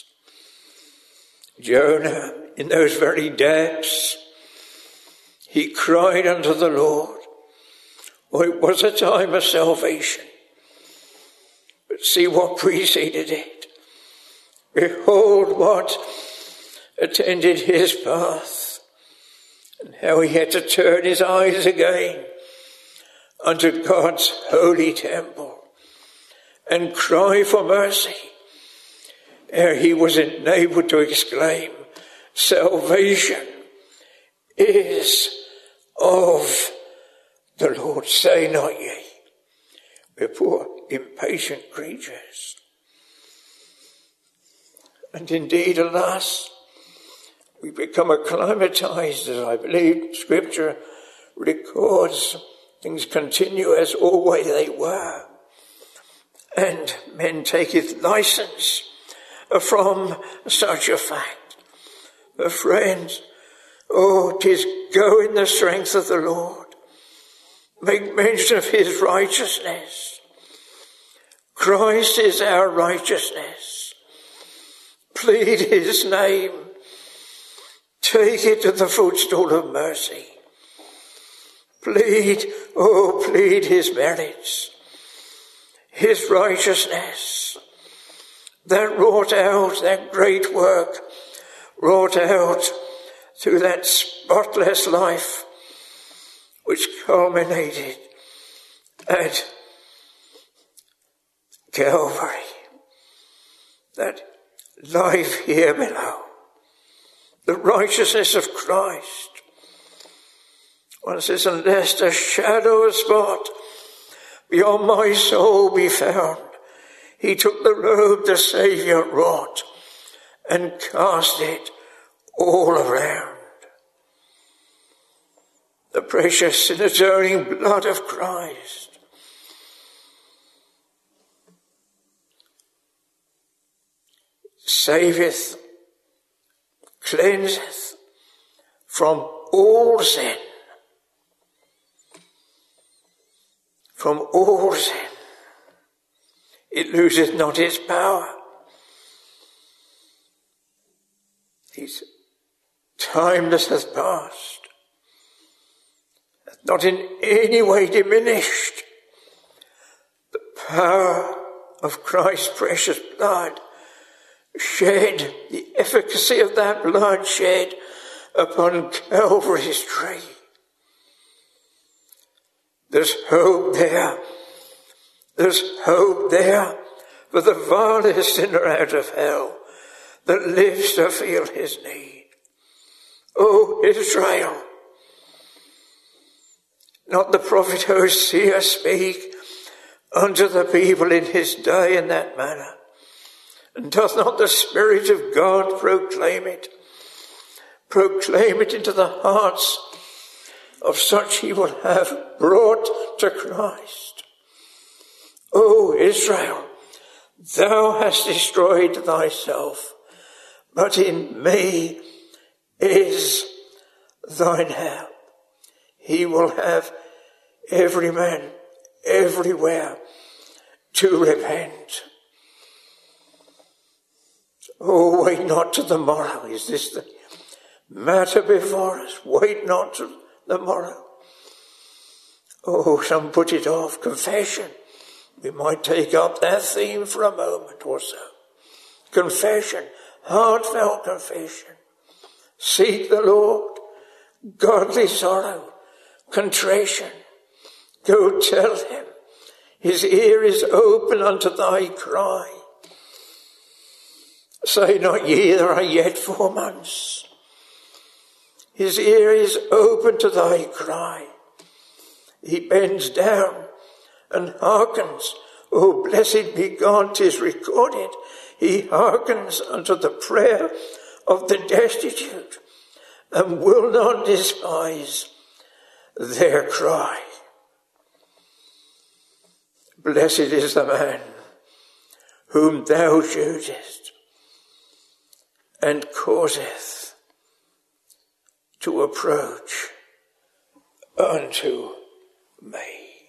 Jonah, in those very depths, he cried unto the Lord. Oh, it was a time of salvation. But see what preceded it. Behold what attended his path, and how he had to turn his eyes again unto God's holy temple and cry for mercy, ere he was enabled to exclaim, salvation is of the Lord. Say not ye, we're poor impatient creatures. And indeed, alas, we become acclimatized, as I believe Scripture records. Things continue as always they were. And men taketh license from such a fact. But friends, oh, 'tis go in the strength of the Lord. Make mention of his righteousness. Christ is our righteousness. Plead his name. Take it to the footstool of mercy. Plead his merits, his righteousness that wrought out that great work, wrought out through that spotless life which culminated at Calvary. That life here below, the righteousness of Christ. One says, unless a shadow of spot beyond my soul be found, he took the robe the Saviour wrought and cast it all around. The precious and atoning blood of Christ saveth, cleanseth from all sin. From all sin. It loseth not its power. His timeless hath passed, hath not in any way diminished the power of Christ's precious blood shed, the efficacy of that blood shed upon Calvary's tree. There's hope there. There's hope there for the vilest sinner out of hell that lives to feel his need. O Israel, not the prophet Hosea speak unto the people in his day in that manner? And doth not the Spirit of God proclaim it? Proclaim it into the hearts of such he will have brought to Christ. O Israel, thou hast destroyed thyself, but in me is thine help. He will have every man everywhere to repent. Oh, wait not to the morrow. Is this the matter before us? Wait not to the morrow. Oh, some put it off. Confession. We might take up that theme for a moment or so. Confession. Heartfelt confession. Seek the Lord. Godly sorrow. Contrition. Go tell him. His ear is open unto thy cry. Say not ye, there are yet 4 months. His ear is open to thy cry. He bends down and hearkens. Oh, blessed be God, 'tis recorded. He hearkens unto the prayer of the destitute and will not despise their cry. Blessed is the man whom thou choosest and causeth to approach unto me.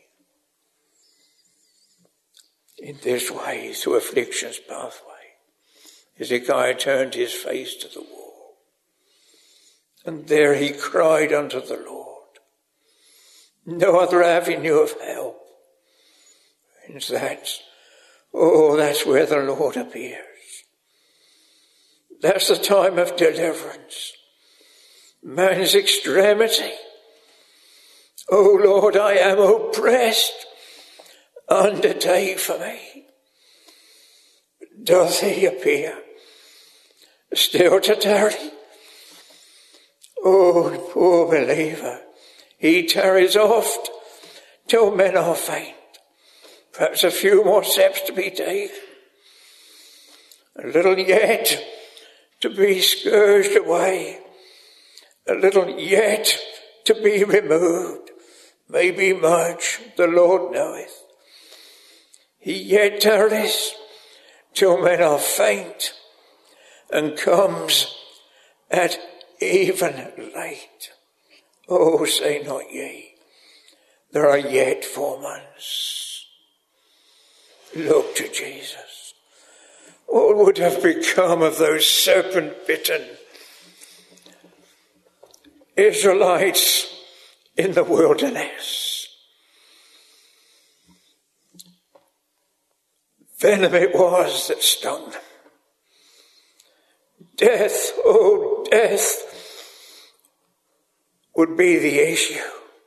In this way, through affliction's pathway, Hezekiah turned his face to the wall, and there he cried unto the Lord. No other avenue of help. And that's where the Lord appears. That's the time of deliverance. Man's extremity. Oh Lord, I am oppressed. Undertake for me. Doth he appear still to tarry? Oh, poor believer, he tarries oft till men are faint. Perhaps a few more steps to be taken. A little yet to be scourged away. A little yet to be removed. Maybe much, the Lord knoweth. He yet tarries till men are faint, and comes at even late. Oh, say not ye, there are yet 4 months. Look to Jesus. What would have become of those serpent-bitten Israelites in the wilderness? Venom it was that stung them. Death, oh death, would be the issue.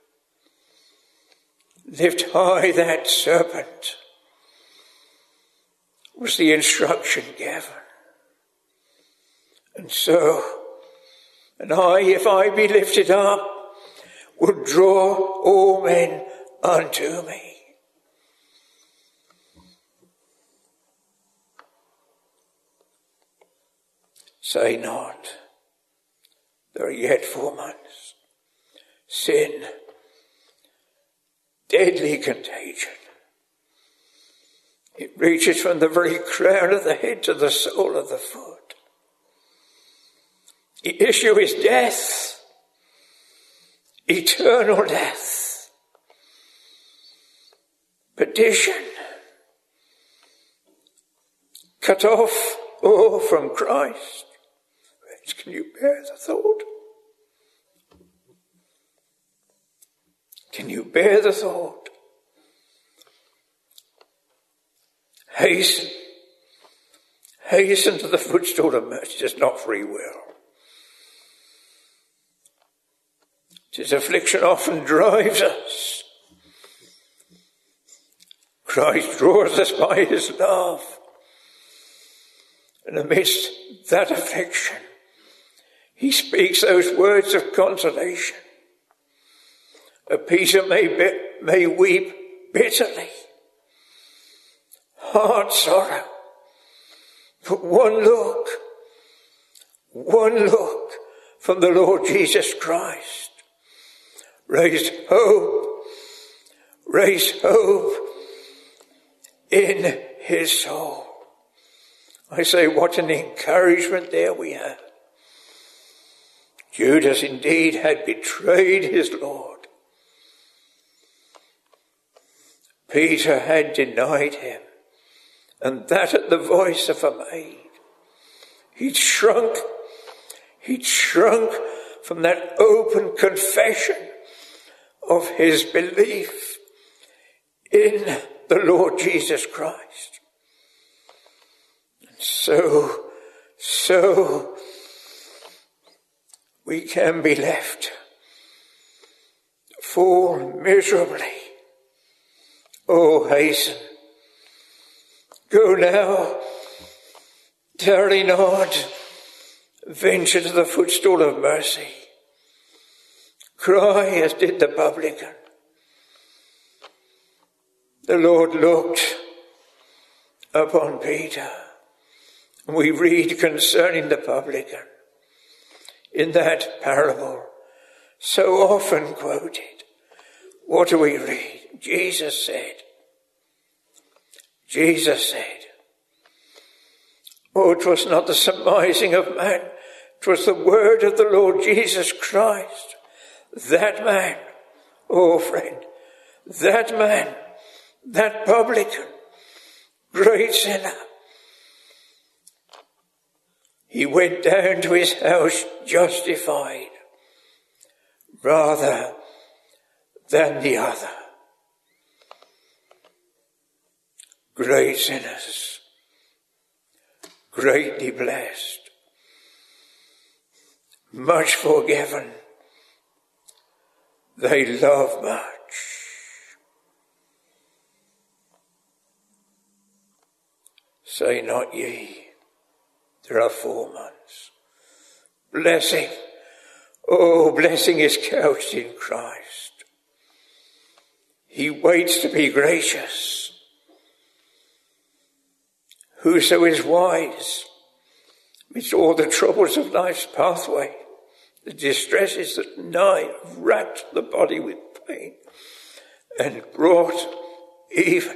Lift high that serpent was the instruction given. And so, and I, if I be lifted up, will draw all men unto me. Say not, there are yet 4 months. Sin, deadly contagion. It reaches from the very crown of the head to the sole of the foot. The issue is death, eternal death, perdition, cut off all from Christ. Can you bear the thought? Can you bear the thought? Hasten to the footstool of mercy. It's not free will. His affliction often drives us. Christ draws us by his love. And amidst that affliction, he speaks those words of consolation. Peter may weep bitterly, hard sorrow, but one look from the Lord Jesus Christ raised hope in his soul. I say, what an encouragement there we have. Judas indeed had betrayed his Lord. Peter had denied him, and that at the voice of a maid. He'd shrunk from that open confession of his belief in the Lord Jesus Christ. And so we can be left to fall miserably. Oh, hasten. Go now. Tarry not. Venture to the footstool of mercy. Cry as did the publican. The Lord looked upon Peter. And we read concerning the publican in that parable, so often quoted. What do we read? Jesus said, oh, 'twas not the surmising of man, 'twas the word of the Lord Jesus Christ. That man, oh friend, that man, that publican, great sinner, he went down to his house justified rather than the other. Great sinners, greatly blessed, much forgiven, they love much. Say not ye, there are 4 months. Blessing, oh, blessing is couched in Christ. He waits to be gracious. Whoso is wise, amidst all the troubles of life's pathway, the distresses that nigh have racked the body with pain and brought even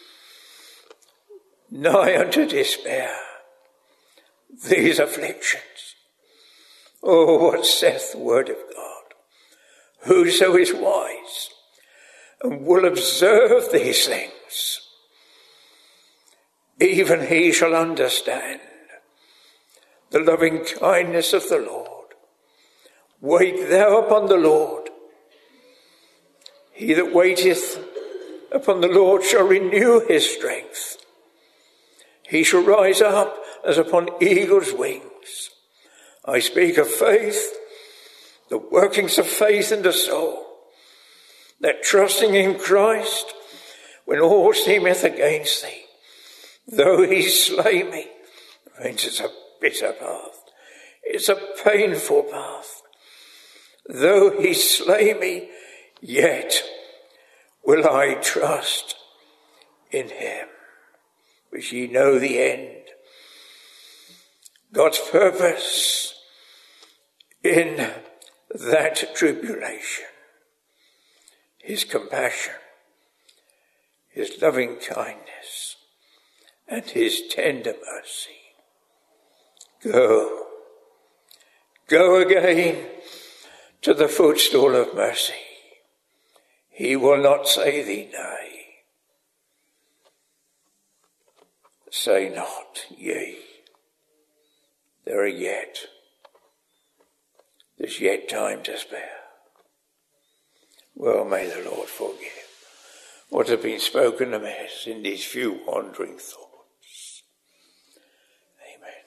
nigh unto despair, these afflictions. Oh, what saith the word of God? Whoso is wise and will observe these things, even he shall understand the loving kindness of the Lord. Wait thou upon the Lord. He that waiteth upon the Lord shall renew his strength. He shall rise up as upon eagle's wings. I speak of faith, the workings of faith in the soul, that trusting in Christ when all seemeth against thee, though he slay me, friends, it's a bitter path. It's a painful path. Though he slay me, yet will I trust in him. Which ye know the end. God's purpose in that tribulation. His compassion, his loving kindness, and his tender mercy. Go again to the footstool of mercy. He will not say thee nay. Say not yea. There's yet time to spare. Well, may the Lord forgive what has been spoken amiss in these few wandering thoughts. Amen.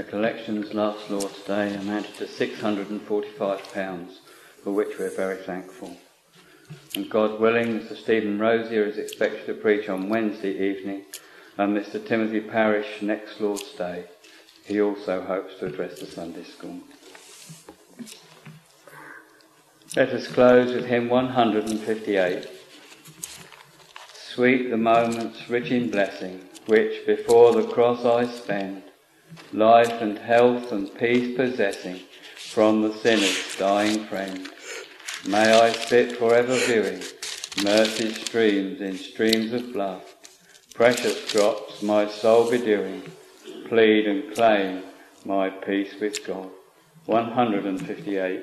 collections last Lord's Day amounted to £645, for which we're very thankful. And God willing, Mr. Stephen Rosier is expected to preach on Wednesday evening, and Mr. Timothy Parrish next Lord's Day. He also hopes to address the Sunday school. Let us close with hymn 158. Sweet the moments rich in blessing, which before the cross I spend, life and health and peace possessing from the sinner's dying friend. May I sit forever viewing mercy's streams in streams of blood, precious drops my soul bedewing, plead and claim my peace with God. 158.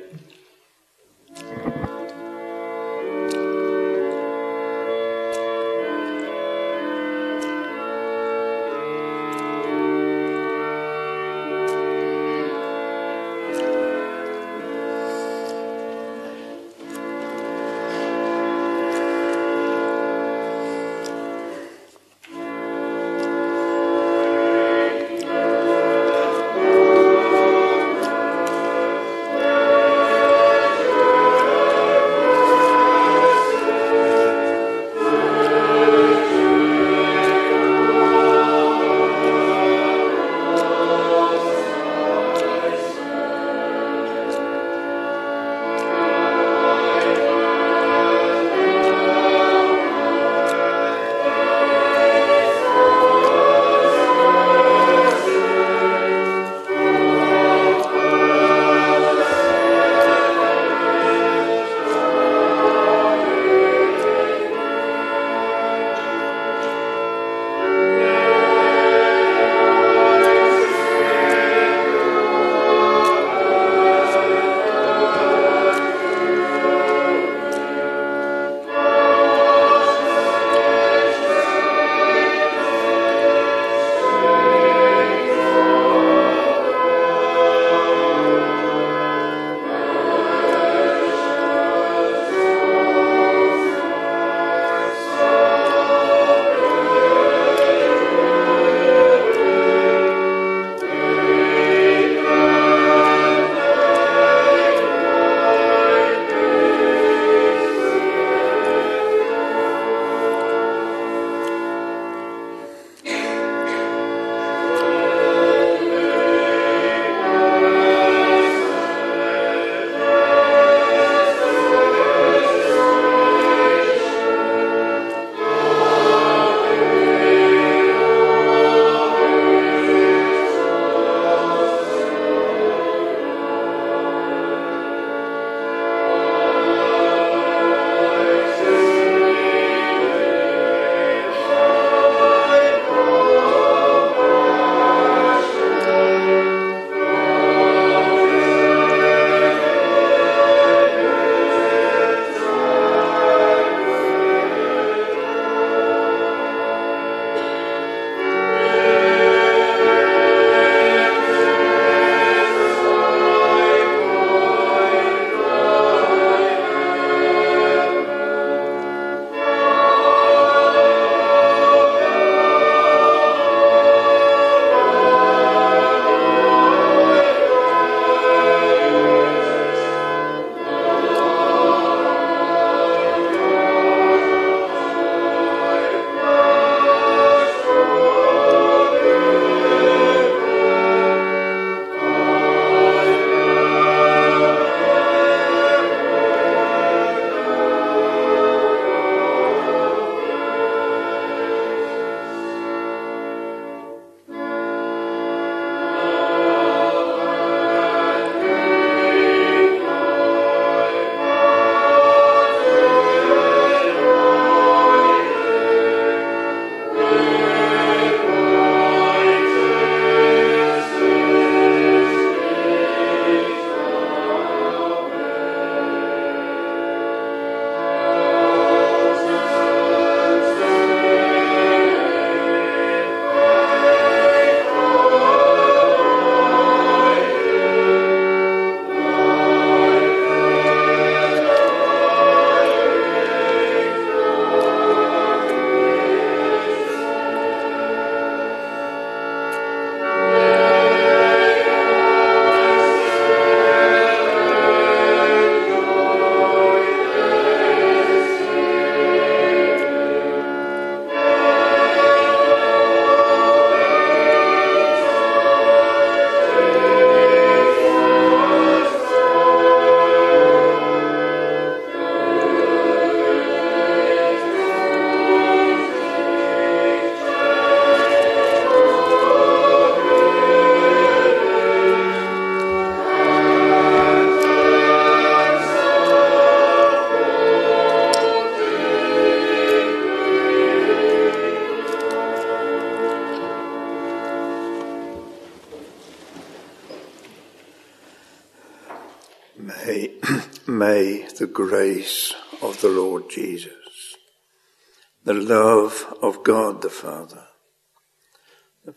May the grace of the Lord Jesus, the love of God the Father, the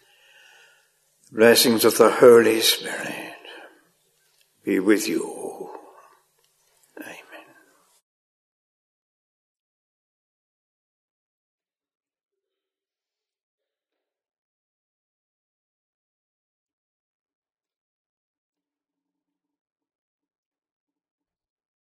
blessings of the Holy Spirit be with you all.